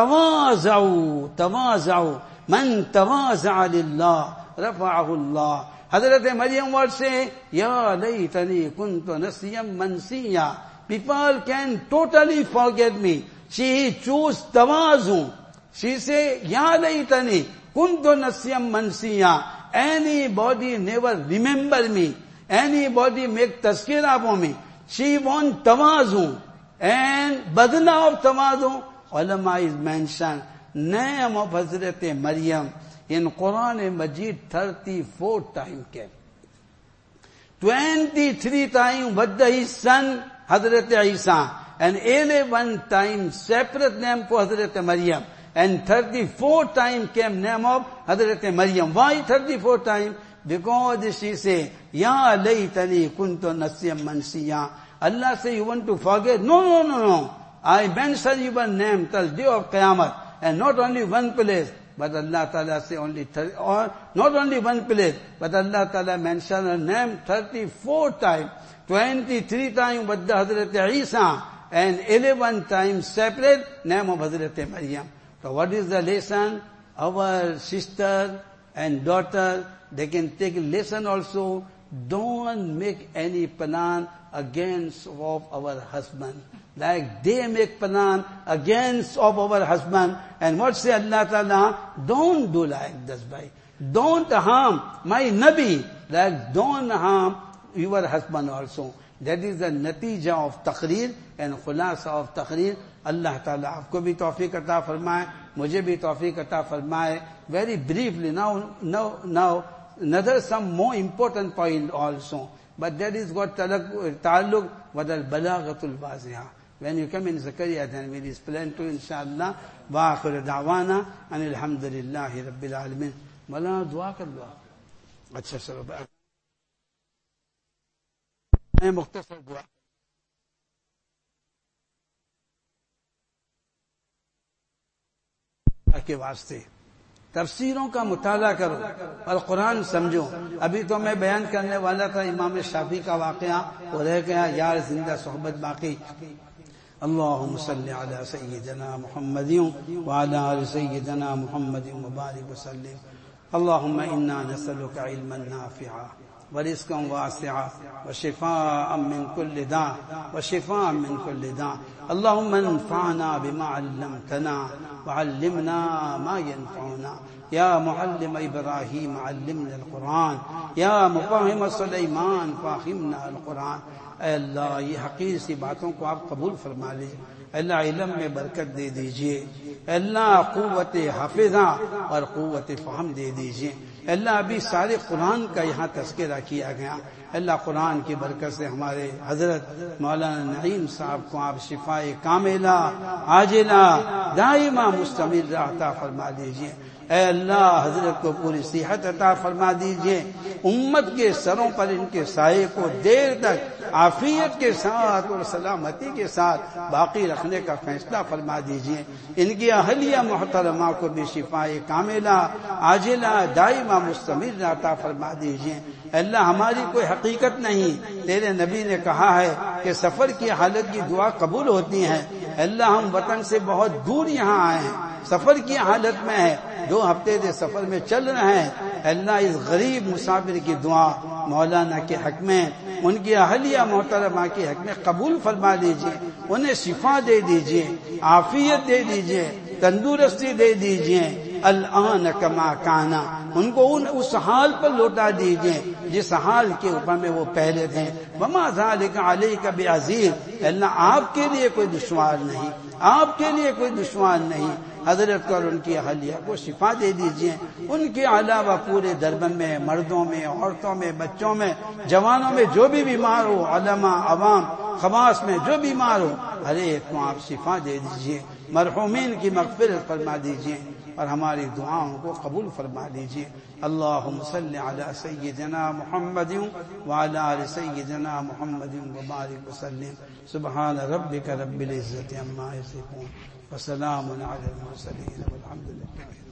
tawaza'u, man tawaza'a lillah, rafa'ahu Allah. Hazrat Maryam would say, Ya laytani kuntu nasiyam mansiya. People can totally forget me. She chose tawazu. She say, Ya laytani kuntu nasiyam mansiya. Anybody never remember me. Anybody make tazkira for me. She want tawazu. And badla of tawazu, ulama is mentioned. Name of Hazrat Maryam in Quran Majid 34 times came. 23 times with his son Hazrat Isa, and 11 times separate name for Hazrat Maryam, and 34 times came name of Hazrat Maryam. Why 34 times? Because she say, Ya laytani kuntu nasiyam mansiya. Allah say, you want to forget? No. I mention your name till day of Qiyamah, and not only one place, but Allah Ta'ala say or not only one place, but Allah Ta'ala mention her name 34 times, 23 times with the Hazrat Isa, and 11 times separate name of Hazrat Maryam. So what is the lesson? Our sister and daughter, they can take a lesson also. Don't make any plan against of our husband. Like they make plan against of our husband. And what say Allah Ta'ala? Don't do like this, bhai. Don't harm my Nabi. Like don't harm your husband also. That is the natija of taqreer and khulasa of taqreer. Allah Ta'ala aapko bhi tawfiq ata farmaye, mujhe bhi tawfiq ata farmaye. Very briefly, now another some more important point also. But that is what ta'alluq with al-balaghatul waziha. When you come in Zakaria, then we'll explain to inshallah. Wa akhir da'wana and alhamdulillahi rabbil alamin. Mala dua kar dua. Acha chalo. میں مختصر دعا کے واسطے تفسیروں کا مطالعہ کرو اور قرآن سمجھو. ابھی تو میں بیان کرنے والا تھا امام شافعی کا واقعہ، وہ رہ گیا یار زندہ صحبت باقی. اللهم صل على سيدنا محمد وعلى آل سيدنا محمد وبارك وسلم. اللهم إنا نسألك علما نافعا ورزقا واسعا وشفاء من كل داء من كل داء. اللهم انفعنا بما علمتنا وعلمنا ما ينفعنا. يا معلم إبراهيم علمنا القرآن، يا مفهم سليمان فاهمنا القرآن. اے اللہ یہ حقیر سی باتوں کو آپ قبول فرما لیں. اللہ علم میں برکت دے دیجئے. اللہ قوت حافظہ اور قوت فہم دے دیجئے. اللہ ابھی سارے قرآن کا یہاں تذکرہ کیا گیا. اللہ قرآن کی برکت سے ہمارے حضرت مولانا نعیم صاحب کو آپ شفائے کاملہ عاجلہ دائمہ مستمر عطا فرما دیجئے. اے اللہ حضرت کو پوری صحت عطا فرما دیجئے. امت کے سروں پر ان کے سائے کو دیر تک عافیت کے ساتھ اور سلامتی کے ساتھ باقی رکھنے کا فیصلہ فرما دیجئے. ان کی اہلیہ محترمہ کو بھی شفائے کاملہ عاجلہ دائمہ مستمر عطا فرما دیجئے. اللہ ہماری کوئی حقیقت نہیں. تیرے نبی نے کہا ہے کہ سفر کی حالت کی دعا قبول ہوتی ہے. اللہ ہم وطن سے بہت دور یہاں آئے ہیں، سفر کی حالت میں ہے، 2 ہفتے سے سفر میں چل رہے ہیں. اللہ اس غریب مسافر کی دعا مولانا کے حق میں، ان کی اہلیہ محترمہ کے حق میں قبول فرما لیجئے. انہیں شفا دے دیجئے، عافیت دے دیجئے، تندرستی دے دیجئے. الان کما کانا، ان کو اس حال پر لوٹا دیجئے جس حال کے اوپر میں وہ پہلے تھے. وما ذالک علیک بعزیز، اللہ آپ کے لیے کوئی دشوار نہیں، آپ کے لیے کوئی دشوار نہیں. حضرت کو اور ان کی اہلیہ کو شفا دے دیجئے. ان کے علاوہ پورے دربن میں، مردوں میں، عورتوں میں، بچوں میں، جوانوں میں جو بھی بیمار ہو، علماء عوام خواص میں جو بیمار ہو، ہر ایک کو آپ شفا دے دیجئے. مرحومین کی مغفرت فرما دیجئے. اور ہماری دعاؤں کو قبول فرما لیجیے. اللہم صلی علی سیدنا محمد وعلی آل سیدنا محمد وبارک وسلم. سبحان ربک رب العزت عما یصفون وسلام علی المرسلین والحمد للہ.